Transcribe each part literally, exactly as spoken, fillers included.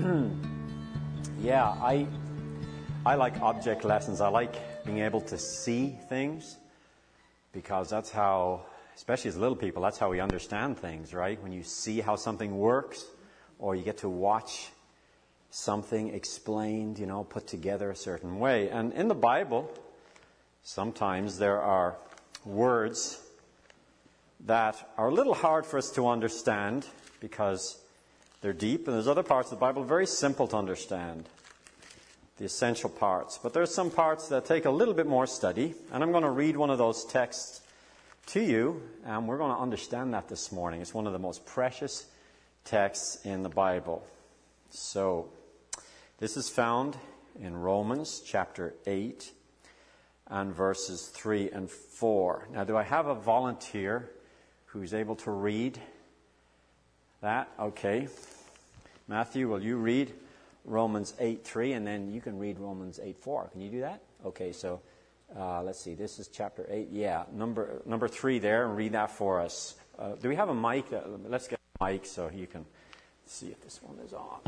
Yeah, I I like object lessons. I like being able to see things because that's how, especially as little people, that's how we understand things, right? When you see how something works or you get to watch something explained, you know, put together a certain way. And in the Bible, sometimes there are words that are a little hard for us to understand because they're deep, and there's other parts of the Bible very simple to understand, the essential parts. But there's some parts that take a little bit more study, and I'm going to read one of those texts to you, and we're going to understand that this morning. It's one of the most precious texts in the Bible. So, this is found in Romans chapter eight and verses three and four. Now, do I have a volunteer who's able to read that? Okay. Matthew, will you read Romans eight three, and then you can read Romans eight four. Can you do that? Okay, so uh, let's see. This is chapter eight. Yeah, number number three there, and read that for us. Uh, do we have a mic? Uh, let's get a mic so you can see if this one is on.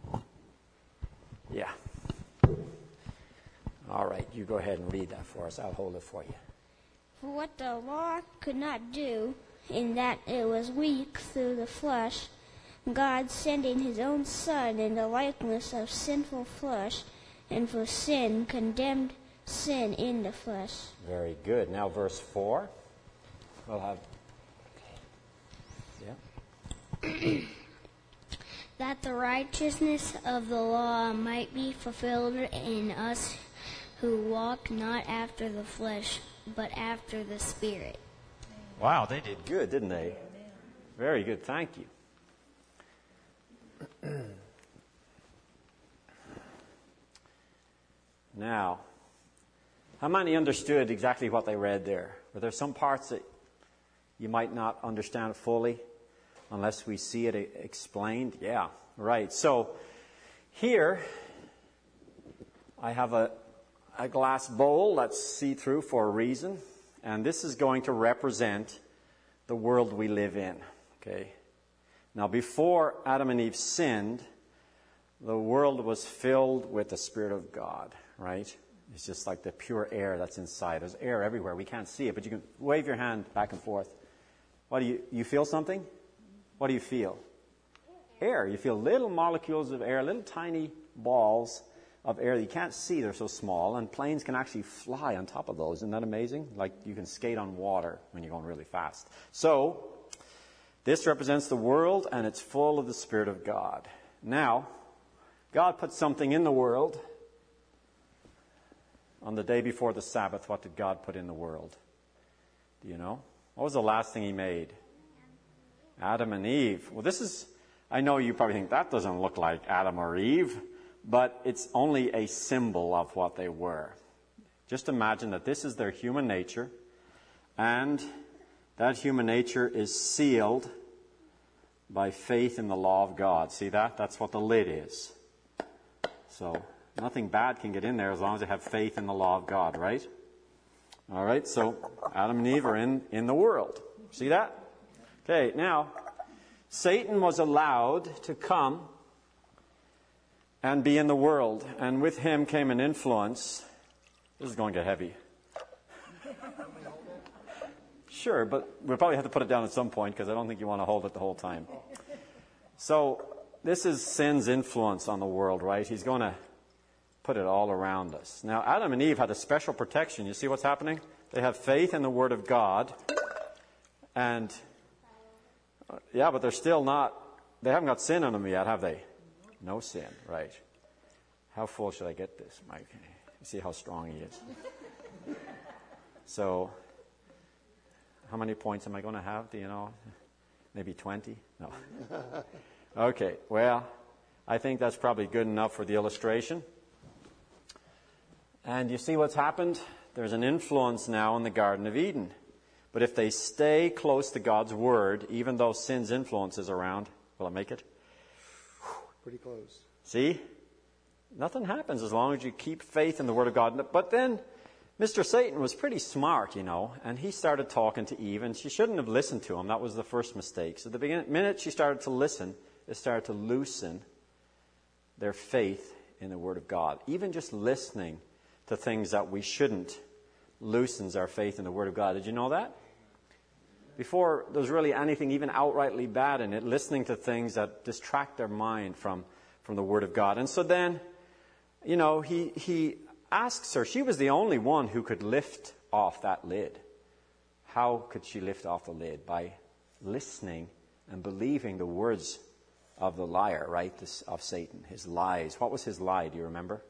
Yeah. All right, you go ahead and read that for us. I'll hold it for you. For what the law could not do, in that it was weak through the flesh, God sending his own Son in the likeness of sinful flesh, and for sin condemned sin in the flesh. Very good. Now verse four. We'll have... Yeah. That the righteousness of the law might be fulfilled in us who walk not after the flesh, but after the Spirit. Wow, they did good, didn't they? Very good. Thank you. Now, how many understood exactly what they read there? Were there some parts that you might not understand fully unless we see it explained? Yeah, right. So, here, I have a, a glass bowl that's see-through for a reason, and this is going to represent the world we live in, okay? Now, before Adam and Eve sinned, the world was filled with the Spirit of God, right? It's just like the pure air that's inside. There's air everywhere. We can't see it, but you can wave your hand back and forth. What do you, you feel something? What do you feel? Air. You feel little molecules of air, little tiny balls of air that you can't see. They're so small, and planes can actually fly on top of those. Isn't that amazing? Like you can skate on water when you're going really fast. So, this represents the world, and it's full of the Spirit of God. Now, God put something in the world. On the day before the Sabbath, what did God put in the world? Do you know? What was the last thing He made? Adam and Eve. Well, this is, I know you probably think that doesn't look like Adam or Eve, but it's only a symbol of what they were. Just imagine that this is their human nature, and that human nature is sealed by faith in the law of God. See that? That's what the lid is. So, nothing bad can get in there as long as they have faith in the law of God, right? All right, so Adam and Eve are in, in the world. See that? Okay, now, Satan was allowed to come and be in the world, and with him came an influence. This is going to get heavy. Sure, but we'll probably have to put it down at some point because I don't think you want to hold it the whole time. So, this is sin's influence on the world, right? He's going to put it all around us. Now, Adam and Eve had a special protection. You see what's happening? They have faith in the Word of God. And, uh, yeah, but they're still not, they haven't got sin on them yet, have they? No sin, right. How full should I get this, Mike? You see how strong he is. So, how many points am I going to have? Do you know? Maybe twenty? No. Okay, well, I think that's probably good enough for the illustration. And you see what's happened? There's an influence now in the Garden of Eden. But if they stay close to God's Word, even though sin's influence is around, will it make it? Pretty close. See? Nothing happens as long as you keep faith in the Word of God. But then Mister Satan was pretty smart, you know, and he started talking to Eve, and she shouldn't have listened to him. That was the first mistake. So the beginning, minute she started to listen, it started to loosen their faith in the Word of God. Even just listening to things that we shouldn't loosens our faith in the Word of God. Did you know that? Before there's really anything even outrightly bad in it, listening to things that distract our mind from, from the Word of God. And so then, you know, he, he asks her, she was the only one who could lift off that lid. How could she lift off the lid? By listening and believing the words of the liar, right? This, of Satan, his lies. What was his lie? Do you remember?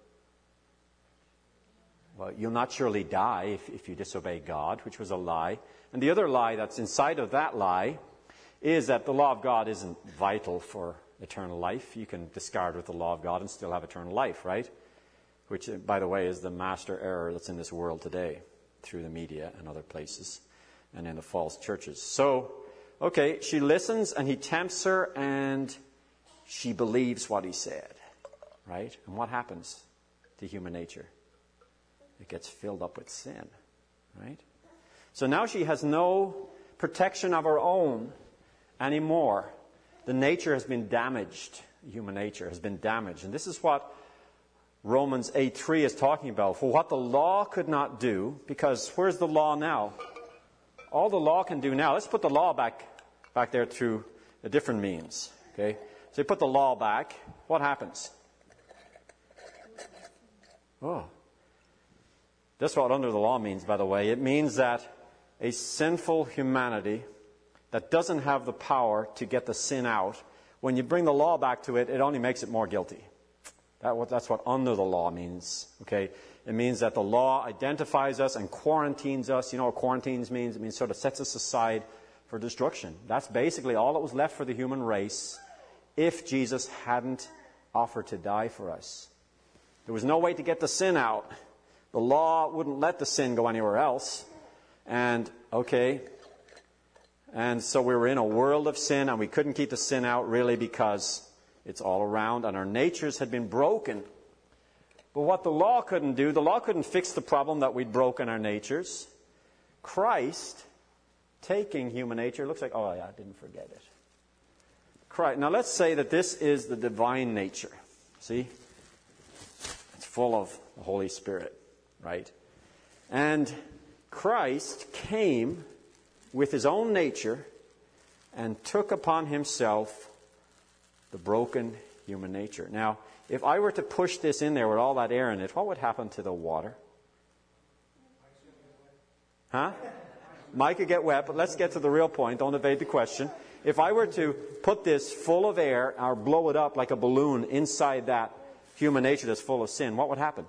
Well, you'll not surely die if, if you disobey God, which was a lie. And the other lie that's inside of that lie is that the law of God isn't vital for eternal life. You can discard with the law of God and still have eternal life, right? Which, by the way, is the master error that's in this world today through the media and other places and in the false churches. So, okay, she listens and he tempts her and she believes what he said, right? And what happens to human nature? It gets filled up with sin, right? So now she has no protection of her own anymore. The nature has been damaged. Human nature has been damaged. And this is what Romans eight three is talking about. For what the law could not do, because where's the law now? All the law can do now. Let's put the law back, back there through a different means. Okay? So you put the law back. What happens? Oh. That's what under the law means, by the way. It means that a sinful humanity that doesn't have the power to get the sin out, when you bring the law back to it, it only makes it more guilty. That, that's what under the law means. Okay, it means that the law identifies us and quarantines us. You know what quarantines means? It means sort of sets us aside for destruction. That's basically all that was left for the human race if Jesus hadn't offered to die for us. There was no way to get the sin out. The law wouldn't let the sin go anywhere else. And, okay, and so we were in a world of sin, and we couldn't keep the sin out really because it's all around, and our natures had been broken. But what the law couldn't do, the law couldn't fix the problem that we'd broken our natures. Christ, taking human nature, looks like, oh yeah, I didn't forget it. Christ. Now let's say that this is the divine nature. See? It's full of the Holy Spirit, right? And Christ came with his own nature and took upon himself the broken human nature. Now, if I were to push this in there with all that air in it, what would happen to the water? Huh? Mike could get wet, but let's get to the real point. Don't evade the question. If I were to put this full of air or blow it up like a balloon inside that human nature that's full of sin, what would happen?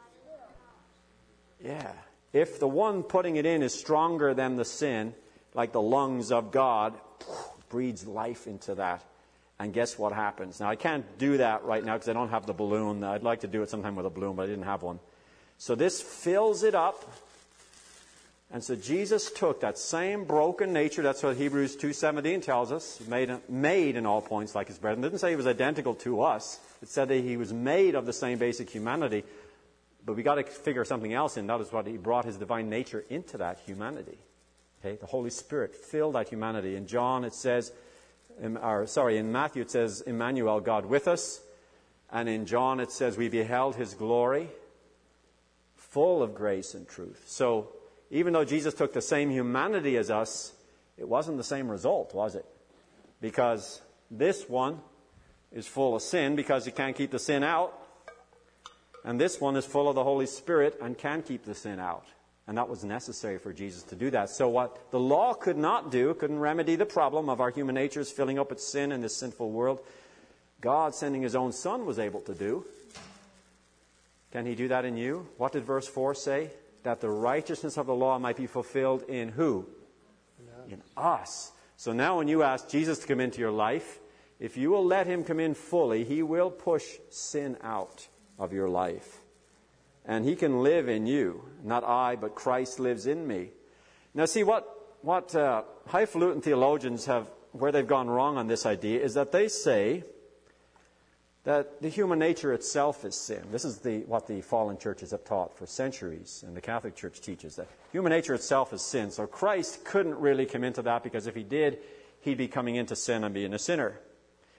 Yeah. If the one putting it in is stronger than the sin, like the lungs of God, breathes life into that. And guess what happens? Now, I can't do that right now because I don't have the balloon. I'd like to do it sometime with a balloon, but I didn't have one. So this fills it up. And so Jesus took that same broken nature. That's what Hebrews two seventeen tells us. Made, made in all points like his brethren. It didn't say he was identical to us. It said that he was made of the same basic humanity. But we got to figure something else in. That is what he brought his divine nature into that humanity. Okay, the Holy Spirit filled that humanity. In John it says, in, or sorry, in Matthew it says, Emmanuel, God with us. And in John it says, we beheld his glory, full of grace and truth. So even though Jesus took the same humanity as us, it wasn't the same result, was it? Because this one is full of sin because he can't keep the sin out. And this one is full of the Holy Spirit and can keep the sin out. And that was necessary for Jesus to do that. So what the law could not do, couldn't remedy the problem of our human natures filling up with sin in this sinful world, God sending his own Son was able to do. Can he do that in you? What did verse four say? That the righteousness of the law might be fulfilled in who? In us. So now when you ask Jesus to come into your life, if you will let him come in fully, he will push sin out of your life. And he can live in you. Not I, but Christ lives in me. Now see, what, what uh, highfalutin theologians have, where they've gone wrong on this idea, is that they say that the human nature itself is sin. This is the, what the fallen churches have taught for centuries, and the Catholic Church teaches that human nature itself is sin. So Christ couldn't really come into that, because if he did, he'd be coming into sin and being a sinner.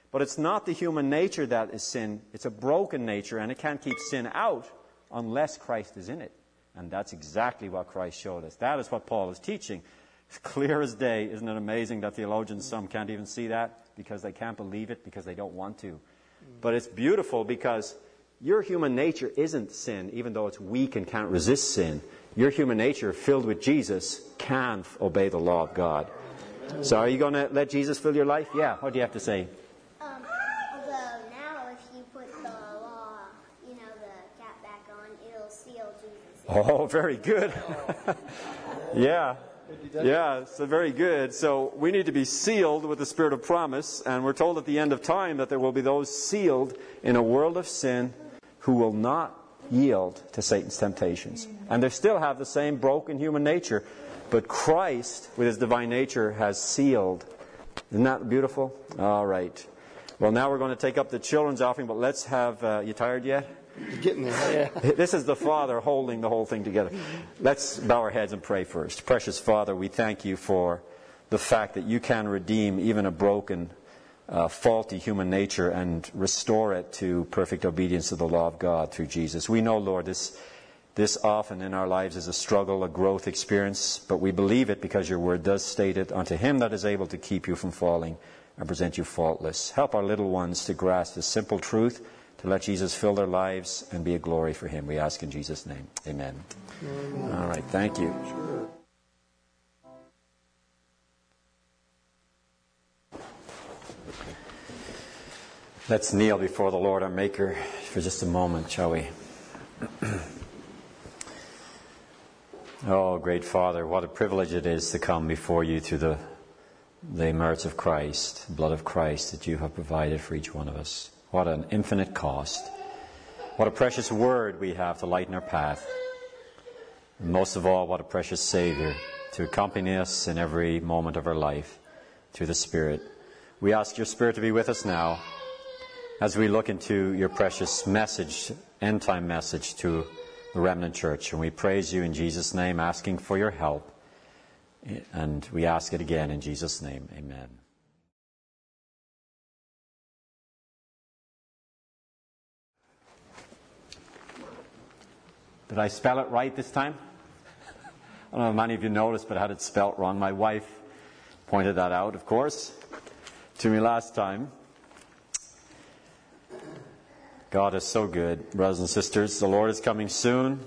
But it's not the human nature that is sin. It's a broken nature, and it can't keep sin out unless Christ is in it. And that's exactly what Christ showed us. That is what Paul is teaching. It's clear as day. Isn't it amazing that theologians, some can't even see that because they can't believe it, because they don't want to. But it's beautiful because your human nature isn't sin, even though it's weak and can't resist sin. Your human nature, filled with Jesus, can obey the law of God. So are you going to let Jesus fill your life? Yeah. What do you have to say? Um, although now if you put the law, you know, the cap back on, it'll seal Jesus. Oh, very good. Yeah. Yeah, so very good. So we need to be sealed with the Spirit of promise, and we're told at the end of time that there will be those sealed in a world of sin who will not yield to Satan's temptations. And they still have the same broken human nature, but Christ, with His divine nature, has sealed. Isn't that beautiful? All right. Well, now we're going to take up the children's offering, but let's have... Uh, you tired yet? You're getting there. Yeah. This is the Father holding the whole thing together. Let's bow our heads and pray first. Precious Father, we thank You for the fact that You can redeem even a broken, uh, faulty human nature and restore it to perfect obedience to the law of God through Jesus. We know, Lord, this, this often in our lives is a struggle, a growth experience, but we believe it because Your Word does state it, unto Him that is able to keep you from falling and present you faultless. Help our little ones to grasp this simple truth, to let Jesus fill their lives and be a glory for Him. We ask in Jesus' name. Amen. Amen. All right. Thank you. Sure. Let's kneel before the Lord our Maker for just a moment, shall we? Oh, great Father, what a privilege it is to come before You through the, the merits of Christ, the blood of Christ that You have provided for each one of us. What an infinite cost. What a precious word we have to lighten our path. And most of all, what a precious Savior to accompany us in every moment of our life through the Spirit. We ask Your Spirit to be with us now as we look into Your precious message, end-time message to the remnant church. And we praise You in Jesus' name, asking for Your help. And we ask it again in Jesus' name. Amen. Did I spell it right this time? I don't know if many of you noticed, but I had it spelt wrong. My wife pointed that out, of course, to me last time. God is so good, brothers and sisters. The Lord is coming soon.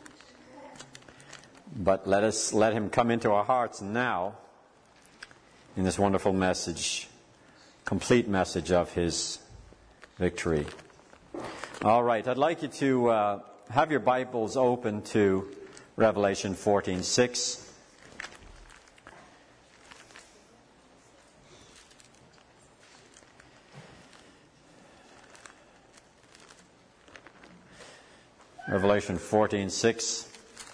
But let us let Him come into our hearts now in this wonderful message, complete message of His victory. All right, I'd like you to... Uh, Have your Bibles open to Revelation fourteen six. Revelation fourteen six.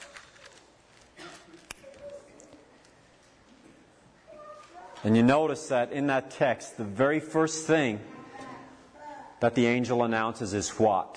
And you notice that in that text, the very first thing that the angel announces is what?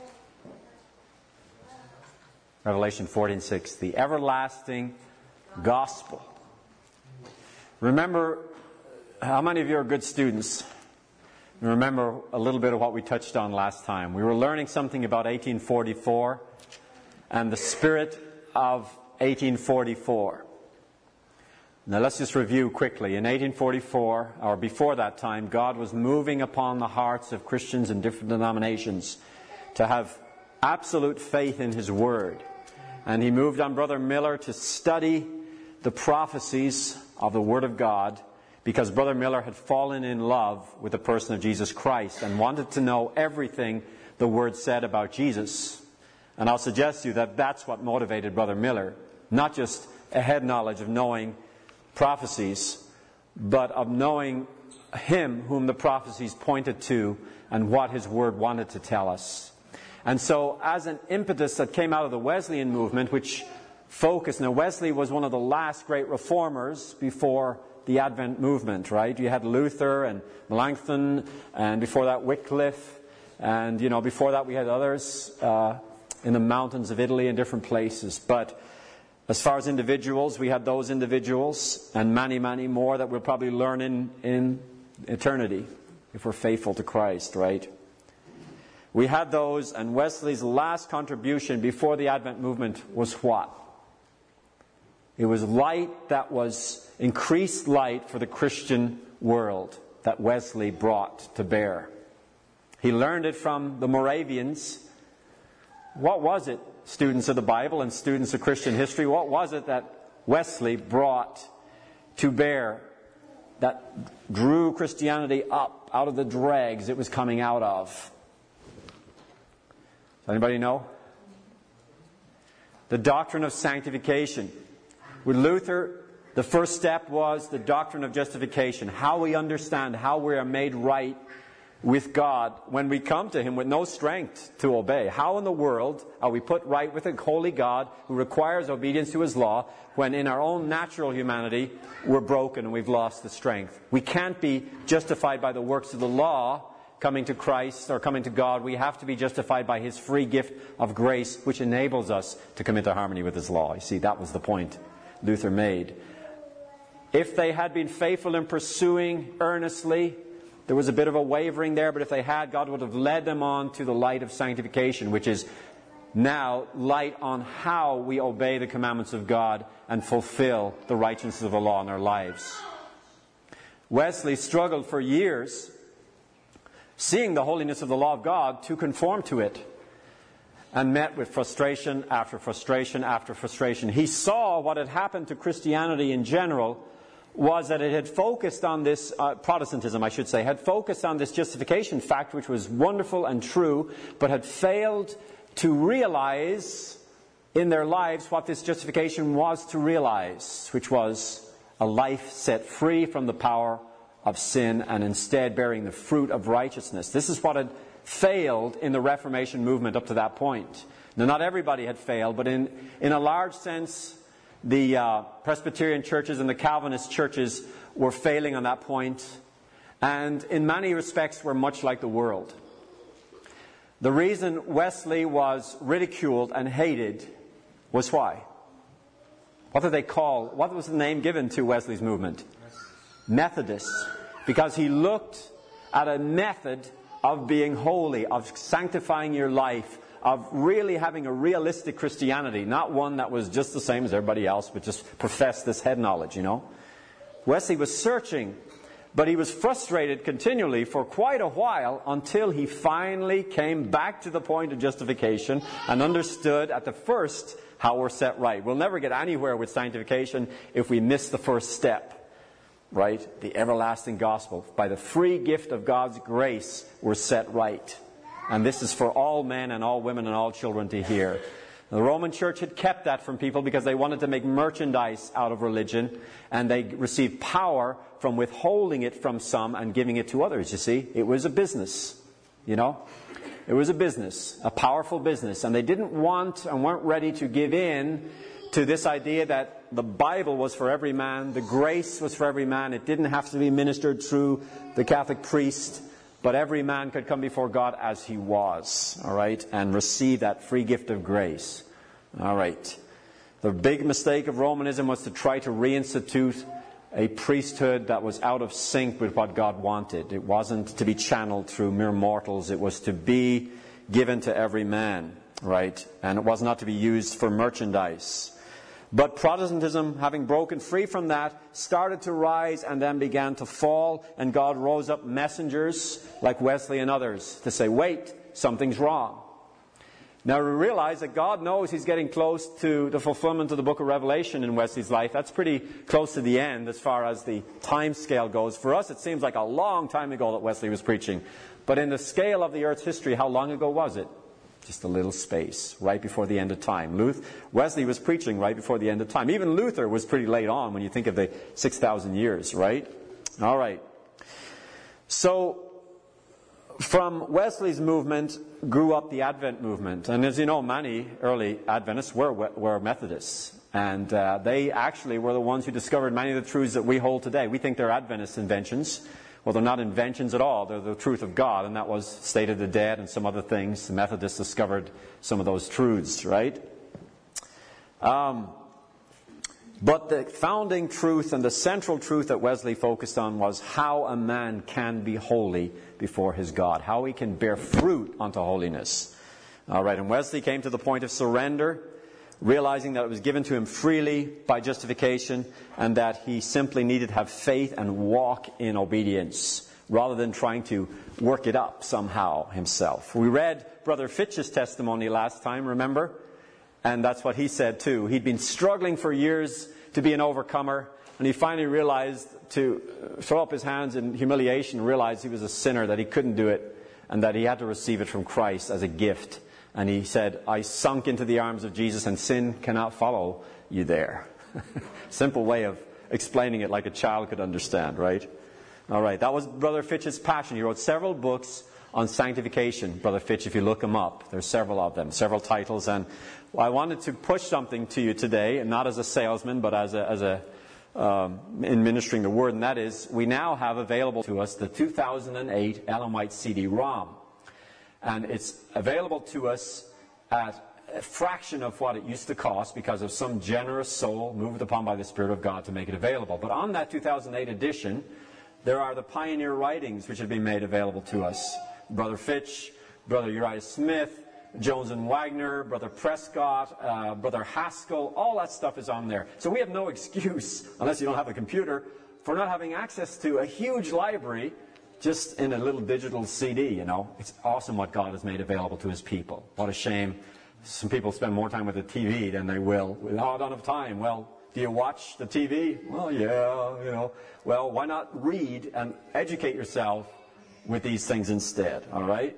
Revelation fourteen six, the everlasting gospel. Remember, how many of you are good students? Remember a little bit of what we touched on last time. We were learning something about eighteen forty-four and the spirit of eighteen forty-four. Now let's just review quickly. In eighteen forty-four, or before that time, God was moving upon the hearts of Christians in different denominations to have absolute faith in His Word. And He moved on Brother Miller to study the prophecies of the Word of God, because Brother Miller had fallen in love with the person of Jesus Christ and wanted to know everything the Word said about Jesus. And I'll suggest to you that that's what motivated Brother Miller. Not just a head knowledge of knowing prophecies, but of knowing Him whom the prophecies pointed to and what His Word wanted to tell us. And so, as an impetus that came out of the Wesleyan movement, which focused... Now, Wesley was one of the last great reformers before the Advent movement, right? You had Luther and Melanchthon, and before that Wycliffe, and, you know, before that we had others uh, in the mountains of Italy and different places. But as far as individuals, we had those individuals, and many, many more that we'll probably learn in, in eternity. if we're faithful to Christ, right? We had those, and Wesley's last contribution before the Advent movement was what? It was light that was increased light for the Christian world that Wesley brought to bear. He learned it from the Moravians. What was it, students of the Bible and students of Christian history, what was it that Wesley brought to bear that drew Christianity up out of the dregs it was coming out of? Does anybody know? The doctrine of sanctification. With Luther, the first step was the doctrine of justification. How we understand how we are made right with God when we come to Him with no strength to obey. How in the world are we put right with a holy God who requires obedience to His law when in our own natural humanity we're broken and we've lost the strength? We can't be justified by the works of the law coming to Christ or coming to God. We have to be justified by His free gift of grace, which enables us to come into harmony with His law. You see, that was the point Luther made. If they had been faithful in pursuing earnestly, there was a bit of a wavering there, but if they had, God would have led them on to the light of sanctification, which is now light on how we obey the commandments of God and fulfill the righteousness of the law in our lives. Wesley struggled for years, seeing the holiness of the law of God, to conform to it, and met with frustration after frustration after frustration. He saw what had happened to Christianity in general was that it had focused on this, uh, Protestantism I should say, had focused on this justification fact, which was wonderful and true, but had failed to realize in their lives what this justification was to realize, which was a life set free from the power of sin and instead bearing the fruit of righteousness. This is what had failed in the Reformation movement up to that point. Now, not everybody had failed, but in, in a large sense, the uh, Presbyterian churches and the Calvinist churches were failing on that point, and in many respects were much like the world. The reason Wesley was ridiculed and hated was why? What did they call, what was the name given to Wesley's movement? Methodists. Because he looked at a method of being holy, of sanctifying your life, of really having a realistic Christianity, not one that was just the same as everybody else, but just professed this head knowledge, you know. Wesley was searching, but he was frustrated continually for quite a while until he finally came back to the point of justification and understood at the first how we're set right. We'll never get anywhere with sanctification if we miss the first step, right? The everlasting gospel. By the free gift of God's grace, we're set right. And this is for all men and all women and all children to hear. The Roman Church had kept that from people because they wanted to make merchandise out of religion, and they received power from withholding it from some and giving it to others, you see. It was a business, you know. It was a business, a powerful business, and they didn't want and weren't ready to give in to this idea that the Bible was for every man, the grace was for every man. It didn't have to be ministered through the Catholic priest, but every man could come before God as he was, all right, and receive that free gift of grace. All right. The big mistake of Romanism was to try to reinstitute a priesthood that was out of sync with what God wanted. It wasn't to be channeled through mere mortals. It was to be given to every man, right? And it was not to be used for merchandise. But Protestantism, having broken free from that, started to rise and then began to fall. And God rose up messengers like Wesley and others to say, wait, something's wrong. Now we realize that God knows He's getting close to the fulfillment of the book of Revelation in Wesley's life. That's pretty close to the end as far as the time scale goes. For us, it seems like a long time ago that Wesley was preaching. But in the scale of the earth's history, how long ago was it? Just a little space, right before the end of time. Luther, Wesley was preaching right before the end of time. Even Luther was pretty late on when you think of the six thousand years, right? All right. So, from Wesley's movement grew up the Advent movement. And as you know, many early Adventists were, were Methodists. And uh, they actually were the ones who discovered many of the truths that we hold today. We think they're Adventist inventions. Well, they're not inventions at all. They're the truth of God, and that was State of the Dead and some other things. The Methodists discovered some of those truths, right? Um, But the founding truth and the central truth that Wesley focused on was how a man can be holy before his God, how he can bear fruit unto holiness. All right, and Wesley came to the point of surrender, realizing that it was given to him freely by justification, and that he simply needed to have faith and walk in obedience, rather than trying to work it up somehow himself. We read Brother Fitch's testimony last time, remember? And that's what he said too. He'd been struggling for years to be an overcomer, and he finally realized to throw up his hands in humiliation, realized he was a sinner, that he couldn't do it, and that he had to receive it from Christ as a gift. And he said, I sunk into the arms of Jesus, and sin cannot follow you there. Simple way of explaining it like a child could understand, right? All right, that was Brother Fitch's passion. He wrote several books on sanctification, Brother Fitch, if you look him up. There's several of them, several titles. And I wanted to push something to you today, and not as a salesman, but as a, as a um, in ministering the Word. And that is, we now have available to us the two thousand eight Ellen White C D ROM. And it's available to us at a fraction of what it used to cost, because of some generous soul moved upon by the Spirit of God to make it available. But on that two thousand eight edition, there are the pioneer writings which have been made available to us. Brother Fitch, Brother Uriah Smith, Jones and Wagner, Brother Prescott, uh, Brother Haskell, all that stuff is on there. So we have no excuse, unless you don't have a computer, for not having access to a huge library just in a little digital C D, you know. It's awesome what God has made available to His people. What a shame. Some people spend more time with the T V than they will. Oh, I don't have time. Well, do you watch the T V? Well, yeah, you know. Well, why not read and educate yourself with these things instead, all right?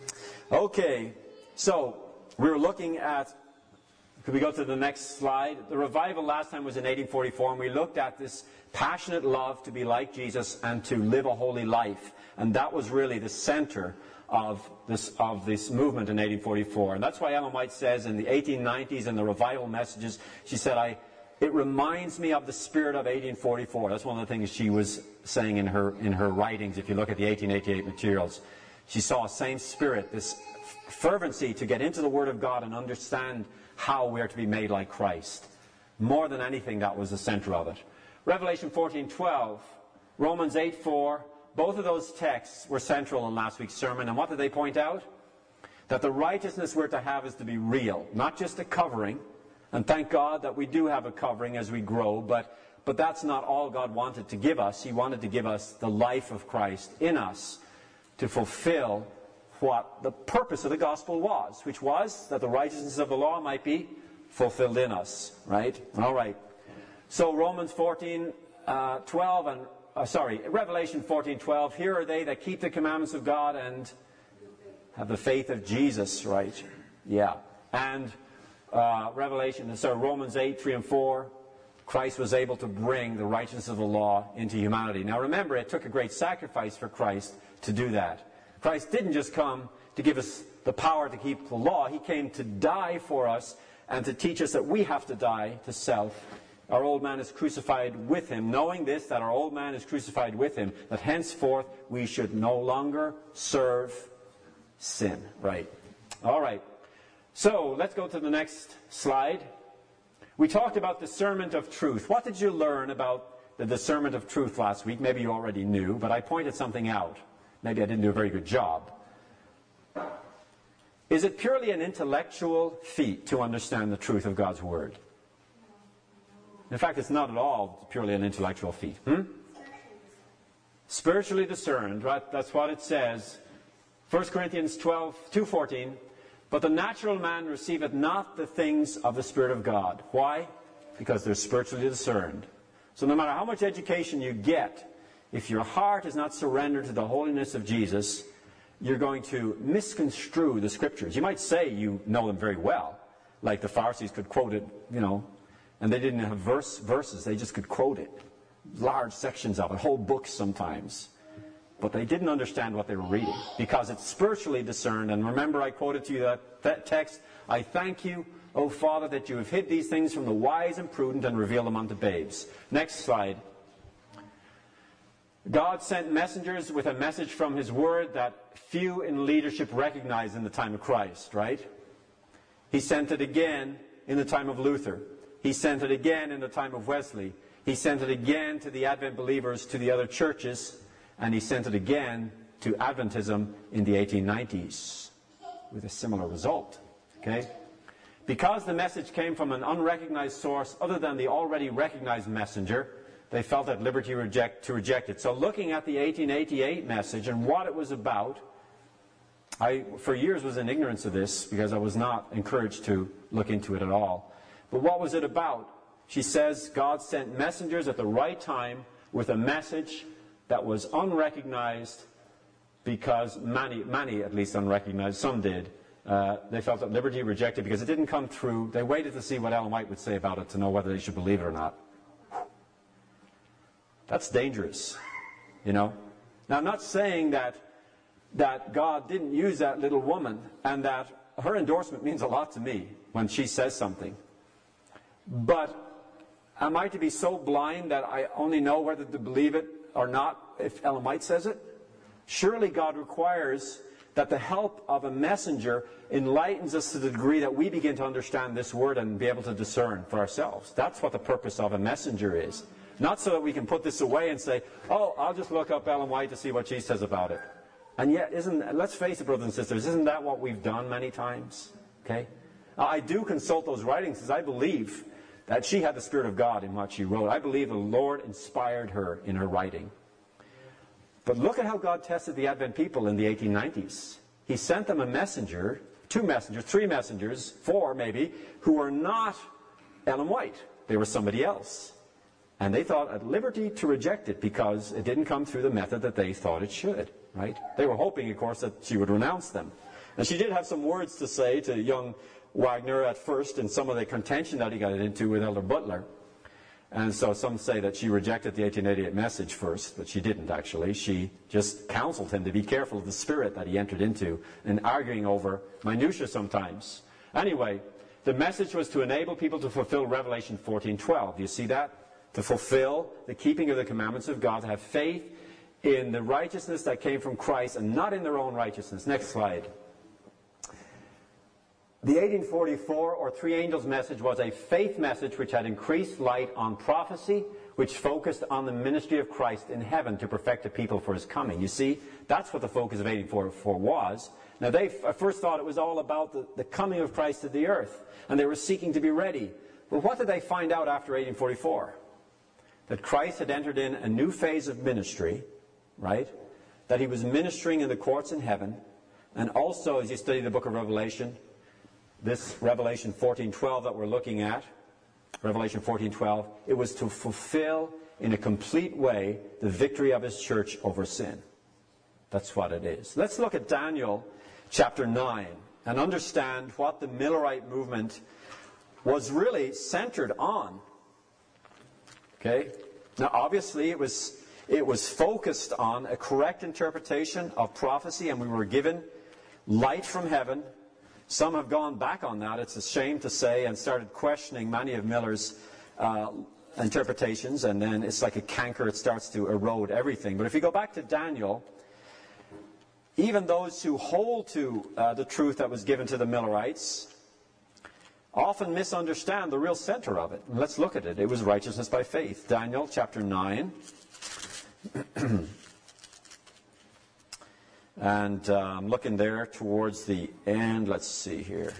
Okay, so we were looking at, could we go to the next slide? The revival last time was in eighteen forty-four, and we looked at this passionate love to be like Jesus and to live a holy life. And that was really the center of this of this movement in eighteen forty-four. And that's why Ellen White says in the eighteen nineties in the revival messages, she said, I it reminds me of the spirit of eighteen forty-four. That's one of the things she was saying in her in her writings. If you look at the eighteen eighty-eight materials, she saw the same spirit, this fervency to get into the Word of God and understand how we are to be made like Christ. More than anything, that was the center of it. Revelation fourteen twelve, Romans eight four, both of those texts were central in last week's sermon. And what did they point out? That the righteousness we're to have is to be real, not just a covering. And thank God that we do have a covering as we grow, but, but that's not all God wanted to give us. He wanted to give us the life of Christ in us to fulfill what the purpose of the gospel was, which was that the righteousness of the law might be fulfilled in us, right? All right. So Romans fourteen twelve and uh, sorry, Revelation fourteen twelve. Here are they that keep the commandments of God and have the faith of Jesus, right? Yeah. And uh, Revelation, sorry, Romans eight three and four. Christ was able to bring the righteousness of the law into humanity. Now remember, it took a great sacrifice for Christ to do that. Christ didn't just come to give us the power to keep the law. He came to die for us and to teach us that we have to die to self. Our old man is crucified with Him, knowing this, that our old man is crucified with Him, that henceforth we should no longer serve sin. Right. All right. So let's go to the next slide. We talked about discernment of truth. What did you learn about the discernment of truth last week? Maybe you already knew, but I pointed something out. Maybe I didn't do a very good job. Is it purely an intellectual feat to understand the truth of God's Word? In fact, it's not at all purely an intellectual feat. Hmm? Spiritually discerned, right? That's what it says. First Corinthians twelve, two fourteen. But the natural man receiveth not the things of the Spirit of God. Why? Because they're spiritually discerned. So no matter how much education you get, if your heart is not surrendered to the holiness of Jesus, you're going to misconstrue the Scriptures. You might say you know them very well, like the Pharisees could quote it, you know, and they didn't have verse, verses. They just could quote it, large sections of it, whole books sometimes. But they didn't understand what they were reading because it's spiritually discerned. And remember, I quoted to you that, that text, I thank you, O Father, that you have hid these things from the wise and prudent and revealed them unto babes. Next slide. God sent messengers with a message from His Word that few in leadership recognized in the time of Christ, right? He sent it again in the time of Luther. He sent it again in the time of Wesley. He sent it again to the Advent believers, to the other churches, and he sent it again to Adventism in the eighteen nineties with a similar result. Okay? Because the message came from an unrecognized source other than the already recognized messenger, they felt at liberty reject, to reject it. So looking at the eighteen eighty-eight message and what it was about, I, for years, was in ignorance of this because I was not encouraged to look into it at all. But what was it about? She says God sent messengers at the right time with a message that was unrecognized because many, many at least unrecognized, some did. Uh, they felt at liberty rejected because it didn't come through. They waited to see what Ellen White would say about it to know whether they should believe it or not. That's dangerous, you know. Now, I'm not saying that that God didn't use that little woman and that her endorsement means a lot to me when she says something. But am I to be so blind that I only know whether to believe it or not if Ellen White says it? Surely God requires that the help of a messenger enlightens us to the degree that we begin to understand this word and be able to discern for ourselves. That's what the purpose of a messenger is. Not so that we can put this away and say, oh, I'll just look up Ellen White to see what she says about it. And yet, isn't, let's face it, brothers and sisters, isn't that what we've done many times? Okay? I do consult those writings because I believe that she had the Spirit of God in what she wrote. I believe the Lord inspired her in her writing. But look at how God tested the Advent people in the eighteen nineties. He sent them a messenger, two messengers, three messengers, four maybe, who were not Ellen White. They were somebody else. And they thought at liberty to reject it because it didn't come through the method that they thought it should. Right? They were hoping, of course, that she would renounce them. And she did have some words to say to young Wagner at first in some of the contention that he got into with Elder Butler. And so some say that she rejected the eighteen eighty-eight message first, but she didn't actually. She just counseled him to be careful of the spirit that he entered into and arguing over minutiae sometimes. Anyway, the message was to enable people to fulfill Revelation fourteen twelve. Do you see that? To fulfill the keeping of the commandments of God, to have faith in the righteousness that came from Christ and not in their own righteousness. Next slide. The eighteen forty-four or three angels message was a faith message which had increased light on prophecy, which focused on the ministry of Christ in heaven to perfect the people for his coming. You see, that's what the focus of eighteen forty-four was. Now, they at first thought it was all about the, the coming of Christ to the earth, and they were seeking to be ready. But what did they find out after eighteen forty-four? That Christ had entered in a new phase of ministry, right? That he was ministering in the courts in heaven, and also, as you study the book of Revelation, this Revelation fourteen twelve that we're looking at, Revelation fourteen twelve, it was to fulfill in a complete way the victory of his church over sin. That's what it is. Let's look at Daniel chapter nine and understand what the Millerite movement was really centered on. Okay? Now, obviously, it was, it was focused on a correct interpretation of prophecy, and we were given light from heaven. Some have gone back on that, it's a shame to say, and started questioning many of Miller's uh, interpretations, and then it's like a canker, it starts to erode everything. But if you go back to Daniel, even those who hold to uh, the truth that was given to the Millerites often misunderstand the real center of it. Let's look at it. It was righteousness by faith. Daniel chapter nine. And uh, I'm looking there towards the end. Let's see here.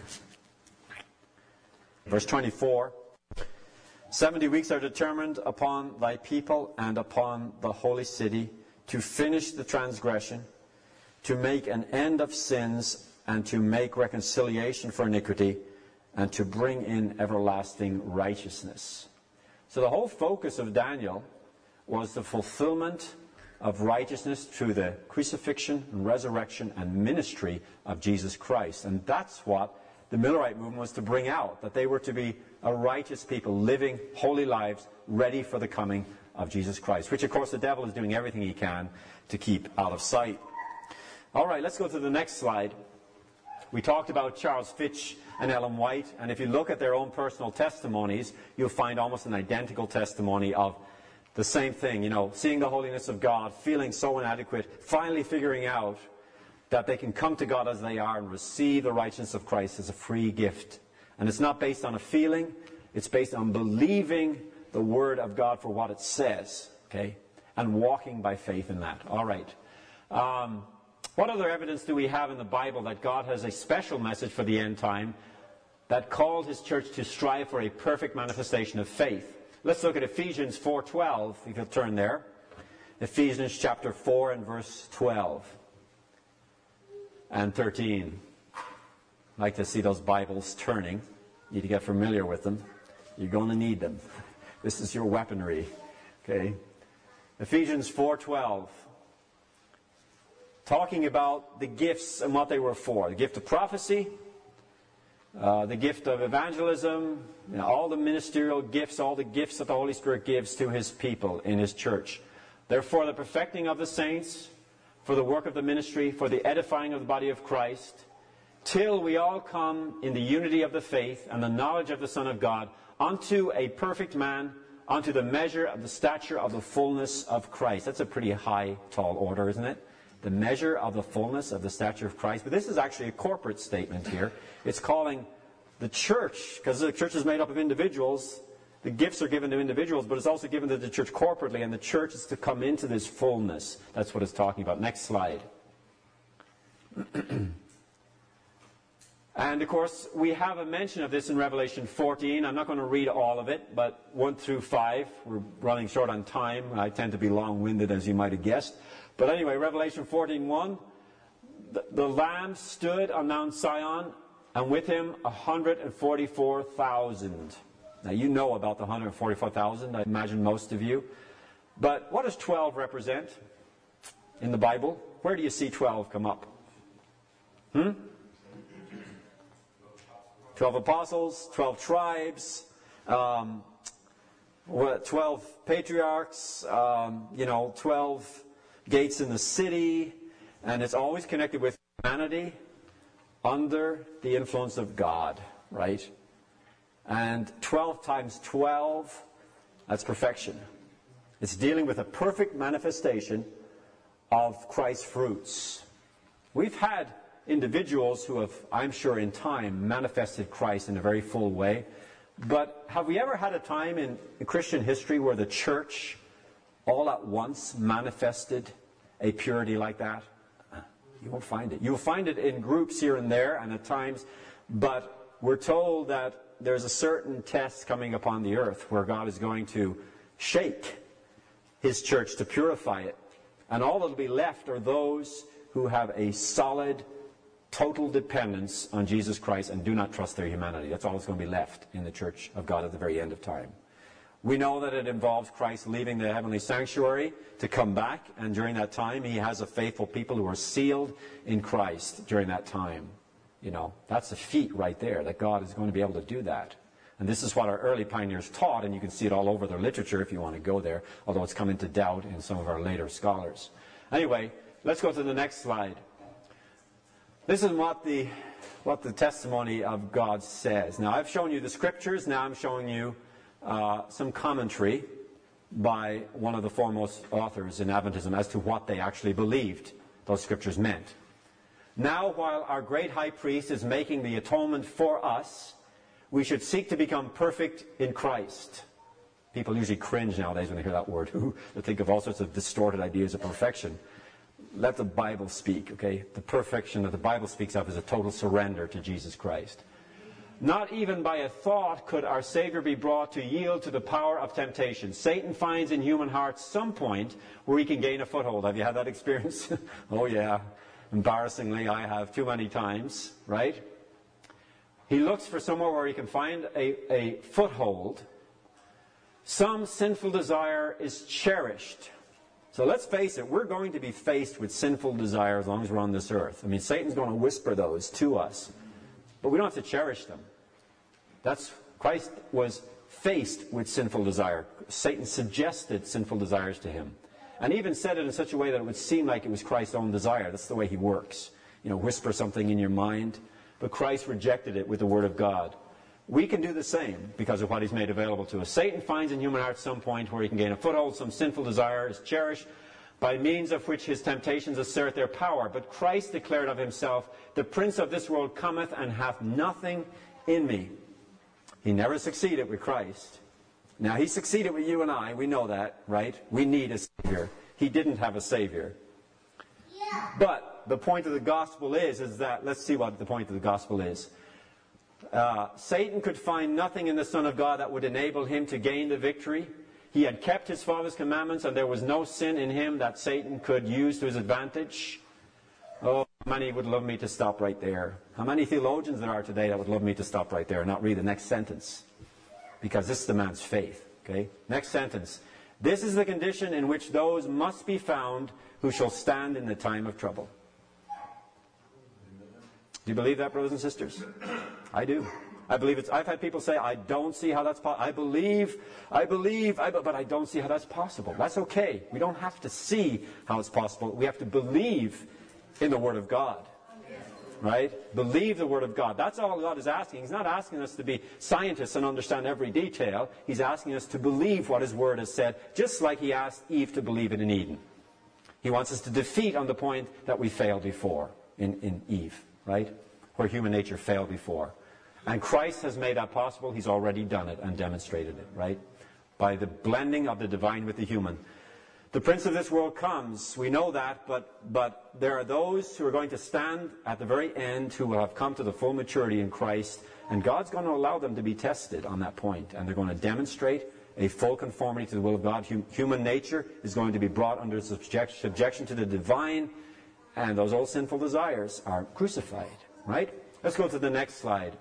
Verse twenty-four. Seventy weeks are determined upon thy people and upon the holy city to finish the transgression, to make an end of sins, and to make reconciliation for iniquity, and to bring in everlasting righteousness. So the whole focus of Daniel was the fulfillment of righteousness through the crucifixion and resurrection and ministry of Jesus Christ. And that's what the Millerite movement was to bring out, that they were to be a righteous people, living holy lives, ready for the coming of Jesus Christ, which of course the devil is doing everything he can to keep out of sight. All right, let's go to the next slide. We talked about Charles Fitch and Ellen White, and if you look at their own personal testimonies, you'll find almost an identical testimony of the same thing, you know, seeing the holiness of God, feeling so inadequate, finally figuring out that they can come to God as they are and receive the righteousness of Christ as a free gift. And it's not based on a feeling, It's based on believing the Word of God for what it says, okay, and walking by faith in that. All right. Um, what other evidence do we have in the Bible that God has a special message for the end time that called His church to strive for a perfect manifestation of faith? Let's look at Ephesians four twelve, if you'll turn there. Ephesians chapter four and verse twelve and thirteen. I'd like to see those Bibles turning. You need to get familiar with them. You're going to need them. This is your weaponry. Okay. Ephesians four twelve. Talking about the gifts and what they were for. The gift of prophecy, uh, the gift of evangelism, you know, all the ministerial gifts, all the gifts that the Holy Spirit gives to His people in His church. Therefore, the perfecting of the saints, for the work of the ministry, for the edifying of the body of Christ, till we all come in the unity of the faith and the knowledge of the Son of God, unto a perfect man, unto the measure of the stature of the fullness of Christ. That's a pretty high, tall order, isn't it? The measure of the fullness of the stature of Christ. But this is actually a corporate statement here. It's calling the church, because the church is made up of individuals. The gifts are given to individuals, but it's also given to the church corporately, and the church is to come into this fullness. That's what it's talking about. Next slide. And of course, we have a mention of this in Revelation fourteen. I'm not going to read all of it, but one through five. We're running short on time. I tend to be long-winded, as you might have guessed. But anyway, Revelation fourteen one. The, the Lamb stood on Mount Zion, and with him one hundred forty-four thousand. Now, you know about the one hundred forty-four thousand, I imagine most of you. But what does twelve represent in the Bible? Where do you see twelve come up? Hmm? twelve apostles, twelve tribes, um, twelve patriarchs, um, you know, twelve gates in the city, and it's always connected with humanity under the influence of God, right? And twelve times twelve, that's perfection. It's dealing with a perfect manifestation of Christ's fruits. We've had individuals who have, I'm sure in time, manifested Christ in a very full way. But have we ever had a time in Christian history where the church all at once manifested a purity like that? You won't find it. You'll find it in groups here and there and at times, but we're told that there's a certain test coming upon the earth where God is going to shake His church to purify it. And all that will be left are those who have a solid, total dependence on Jesus Christ and do not trust their humanity. That's all that's going to be left in the church of God at the very end of time. We know that it involves Christ leaving the heavenly sanctuary to come back, and during that time He has a faithful people who are sealed in Christ during that time. You know, that's a feat right there, that God is going to be able to do that. And this is what our early pioneers taught, and you can see it all over their literature if you want to go there, although it's come into doubt in some of our later scholars. Anyway, let's go to the next slide. This is what the, what the testimony of God says. Now, I've shown you the scriptures. Now I'm showing you uh, some commentary by one of the foremost authors in Adventism as to what they actually believed those scriptures meant. Now, while our great high priest is making the atonement for us, we should seek to become perfect in Christ. People usually cringe nowadays when they hear that word. They think of all sorts of distorted ideas of perfection. Let the Bible speak, okay? The perfection that the Bible speaks of is a total surrender to Jesus Christ. Not even by a thought could our Savior be brought to yield to the power of temptation. Satan finds in human hearts some point where he can gain a foothold. Have you had that experience? Oh yeah. Embarrassingly, I have too many times, right? He looks for somewhere where he can find a, a foothold. Some sinful desire is cherished. So let's face it, we're going to be faced with sinful desire as long as we're on this earth. I mean, Satan's going to whisper those to us, but we don't have to cherish them. That's, Christ was faced with sinful desire. Satan suggested sinful desires to him, and even said it in such a way that it would seem like it was Christ's own desire. That's the way he works. You know, whisper something in your mind, but Christ rejected it with the Word of God. We can do the same because of what He's made available to us. Satan finds in human hearts some point where he can gain a foothold. Some sinful desire is cherished, by means of which his temptations assert their power. But Christ declared of Himself, "The prince of this world cometh and hath nothing in me." He never succeeded with Christ. Now, he succeeded with you and I. We know that, right? We need a Savior. He didn't have a Savior. Yeah. But the point of the gospel is, is that, let's see what the point of the gospel is. Uh, Satan could find nothing in the Son of God that would enable him to gain the victory. He had kept his Father's commandments, and there was no sin in him that Satan could use to his advantage. Oh, how many would love me to stop right there? How many theologians there are today that would love me to stop right there and not read the next sentence? Because this demands faith. Okay? Next sentence. This is the condition in which those must be found who shall stand in the time of trouble. Do you believe that, brothers and sisters? I do. I believe it's. I've had people say, I don't see how that's possible. I believe, I believe, I, but I don't see how that's possible. That's okay. We don't have to see how it's possible. We have to believe in the Word of God. Right? Believe the Word of God. That's all God is asking. He's not asking us to be scientists and understand every detail. He's asking us to believe what His Word has said, just like He asked Eve to believe it in Eden. He wants us to defeat on the point that we failed before in, in Eve, right? Where human nature failed before. And Christ has made that possible. He's already done it and demonstrated it, right? By the blending of the divine with the human. The prince of this world comes. We know that, but, but there are those who are going to stand at the very end who will have come to the full maturity in Christ. And God's going to allow them to be tested on that point. And they're going to demonstrate a full conformity to the will of God. Hum, human nature is going to be brought under subject, subjection to the divine. And those old sinful desires are crucified, right? Let's go to the next slide.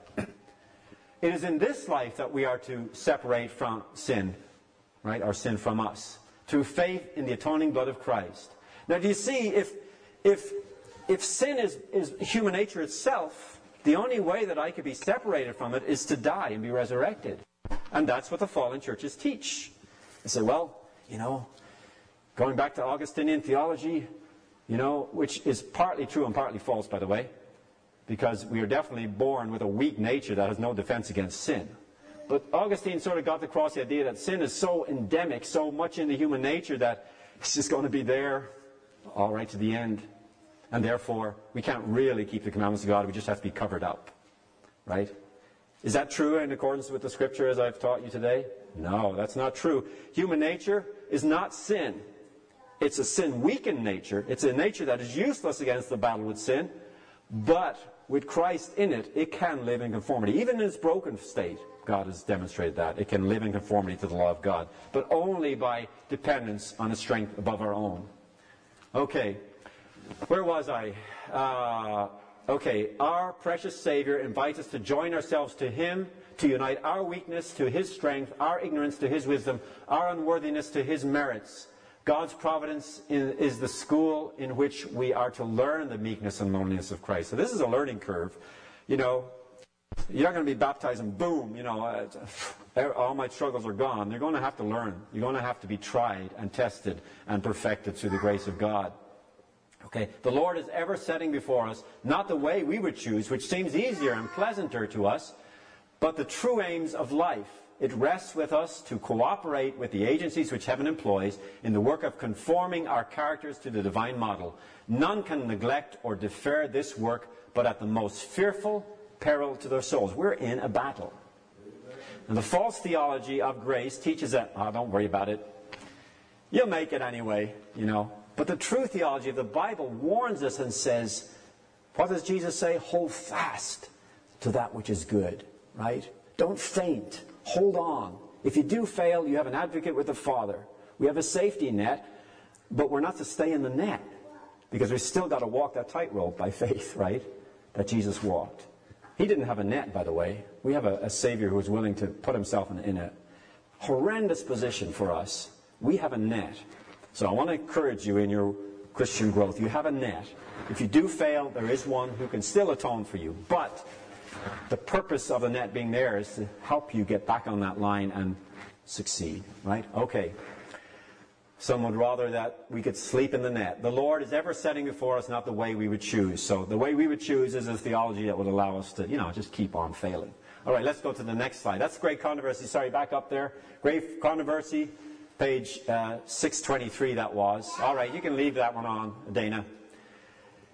It is in this life that we are to separate from sin, right? Our sin from us. Through faith in the atoning blood of Christ. Now, do you see, if if if sin is, is human nature itself, the only way that I could be separated from it is to die and be resurrected. And that's what the fallen churches teach. They say, well, you know, going back to Augustinian theology, you know, which is partly true and partly false, by the way, because we are definitely born with a weak nature that has no defense against sin. But Augustine sort of got across the idea that sin is so endemic, so much in the human nature that it's just going to be there all right to the end. And therefore, we can't really keep the commandments of God. We just have to be covered up. Right? Is that true in accordance with the Scripture as I've taught you today? No, that's not true. Human nature is not sin. It's a sin-weakened nature. It's a nature that is useless against the battle with sin. But with Christ in it, it can live in conformity. Even in its broken state, God has demonstrated that. It can live in conformity to the law of God. But only by dependence on a strength above our own. Okay. Where was I? Uh, okay. Our precious Savior invites us to join ourselves to Him, to unite our weakness to His strength, our ignorance to His wisdom, our unworthiness to His merits. God's providence in, is the school in which we are to learn the meekness and loneliness of Christ. So this is a learning curve. You know, you're not going to be baptized and boom, you know, uh, all my struggles are gone. You're going to have to learn. You're going to have to be tried and tested and perfected through the grace of God. Okay, the Lord is ever setting before us not the way we would choose, which seems easier and pleasanter to us, but the true aims of life. It rests with us to cooperate with the agencies which heaven employs in the work of conforming our characters to the divine model. None can neglect or defer this work, but at the most fearful peril to their souls. We're in a battle. And the false theology of grace teaches that, oh, don't worry about it. You'll make it anyway, you know. But the true theology of the Bible warns us and says, what does Jesus say? Hold fast to that which is good, right? Don't faint. Hold on. If you do fail, you have an advocate with the Father. We have a safety net, but we're not to stay in the net because we've still got to walk that tightrope by faith, right? That Jesus walked. He didn't have a net, by the way. We have a, a Savior who was willing to put Himself in, in a horrendous position for us. We have a net. So I want to encourage you in your Christian growth. You have a net. If you do fail, there is one who can still atone for you. But the purpose of the net being there is to help you get back on that line and succeed, right? Okay. Some would rather that we could sleep in the net. The Lord is ever setting before us not the way we would choose. So the way we would choose is a theology that would allow us to, you know, just keep on failing. All right, let's go to the next slide. That's Great Controversy. Sorry, back up there. Great Controversy, page uh, six twenty-three that was. All right, you can leave that one on, Dana.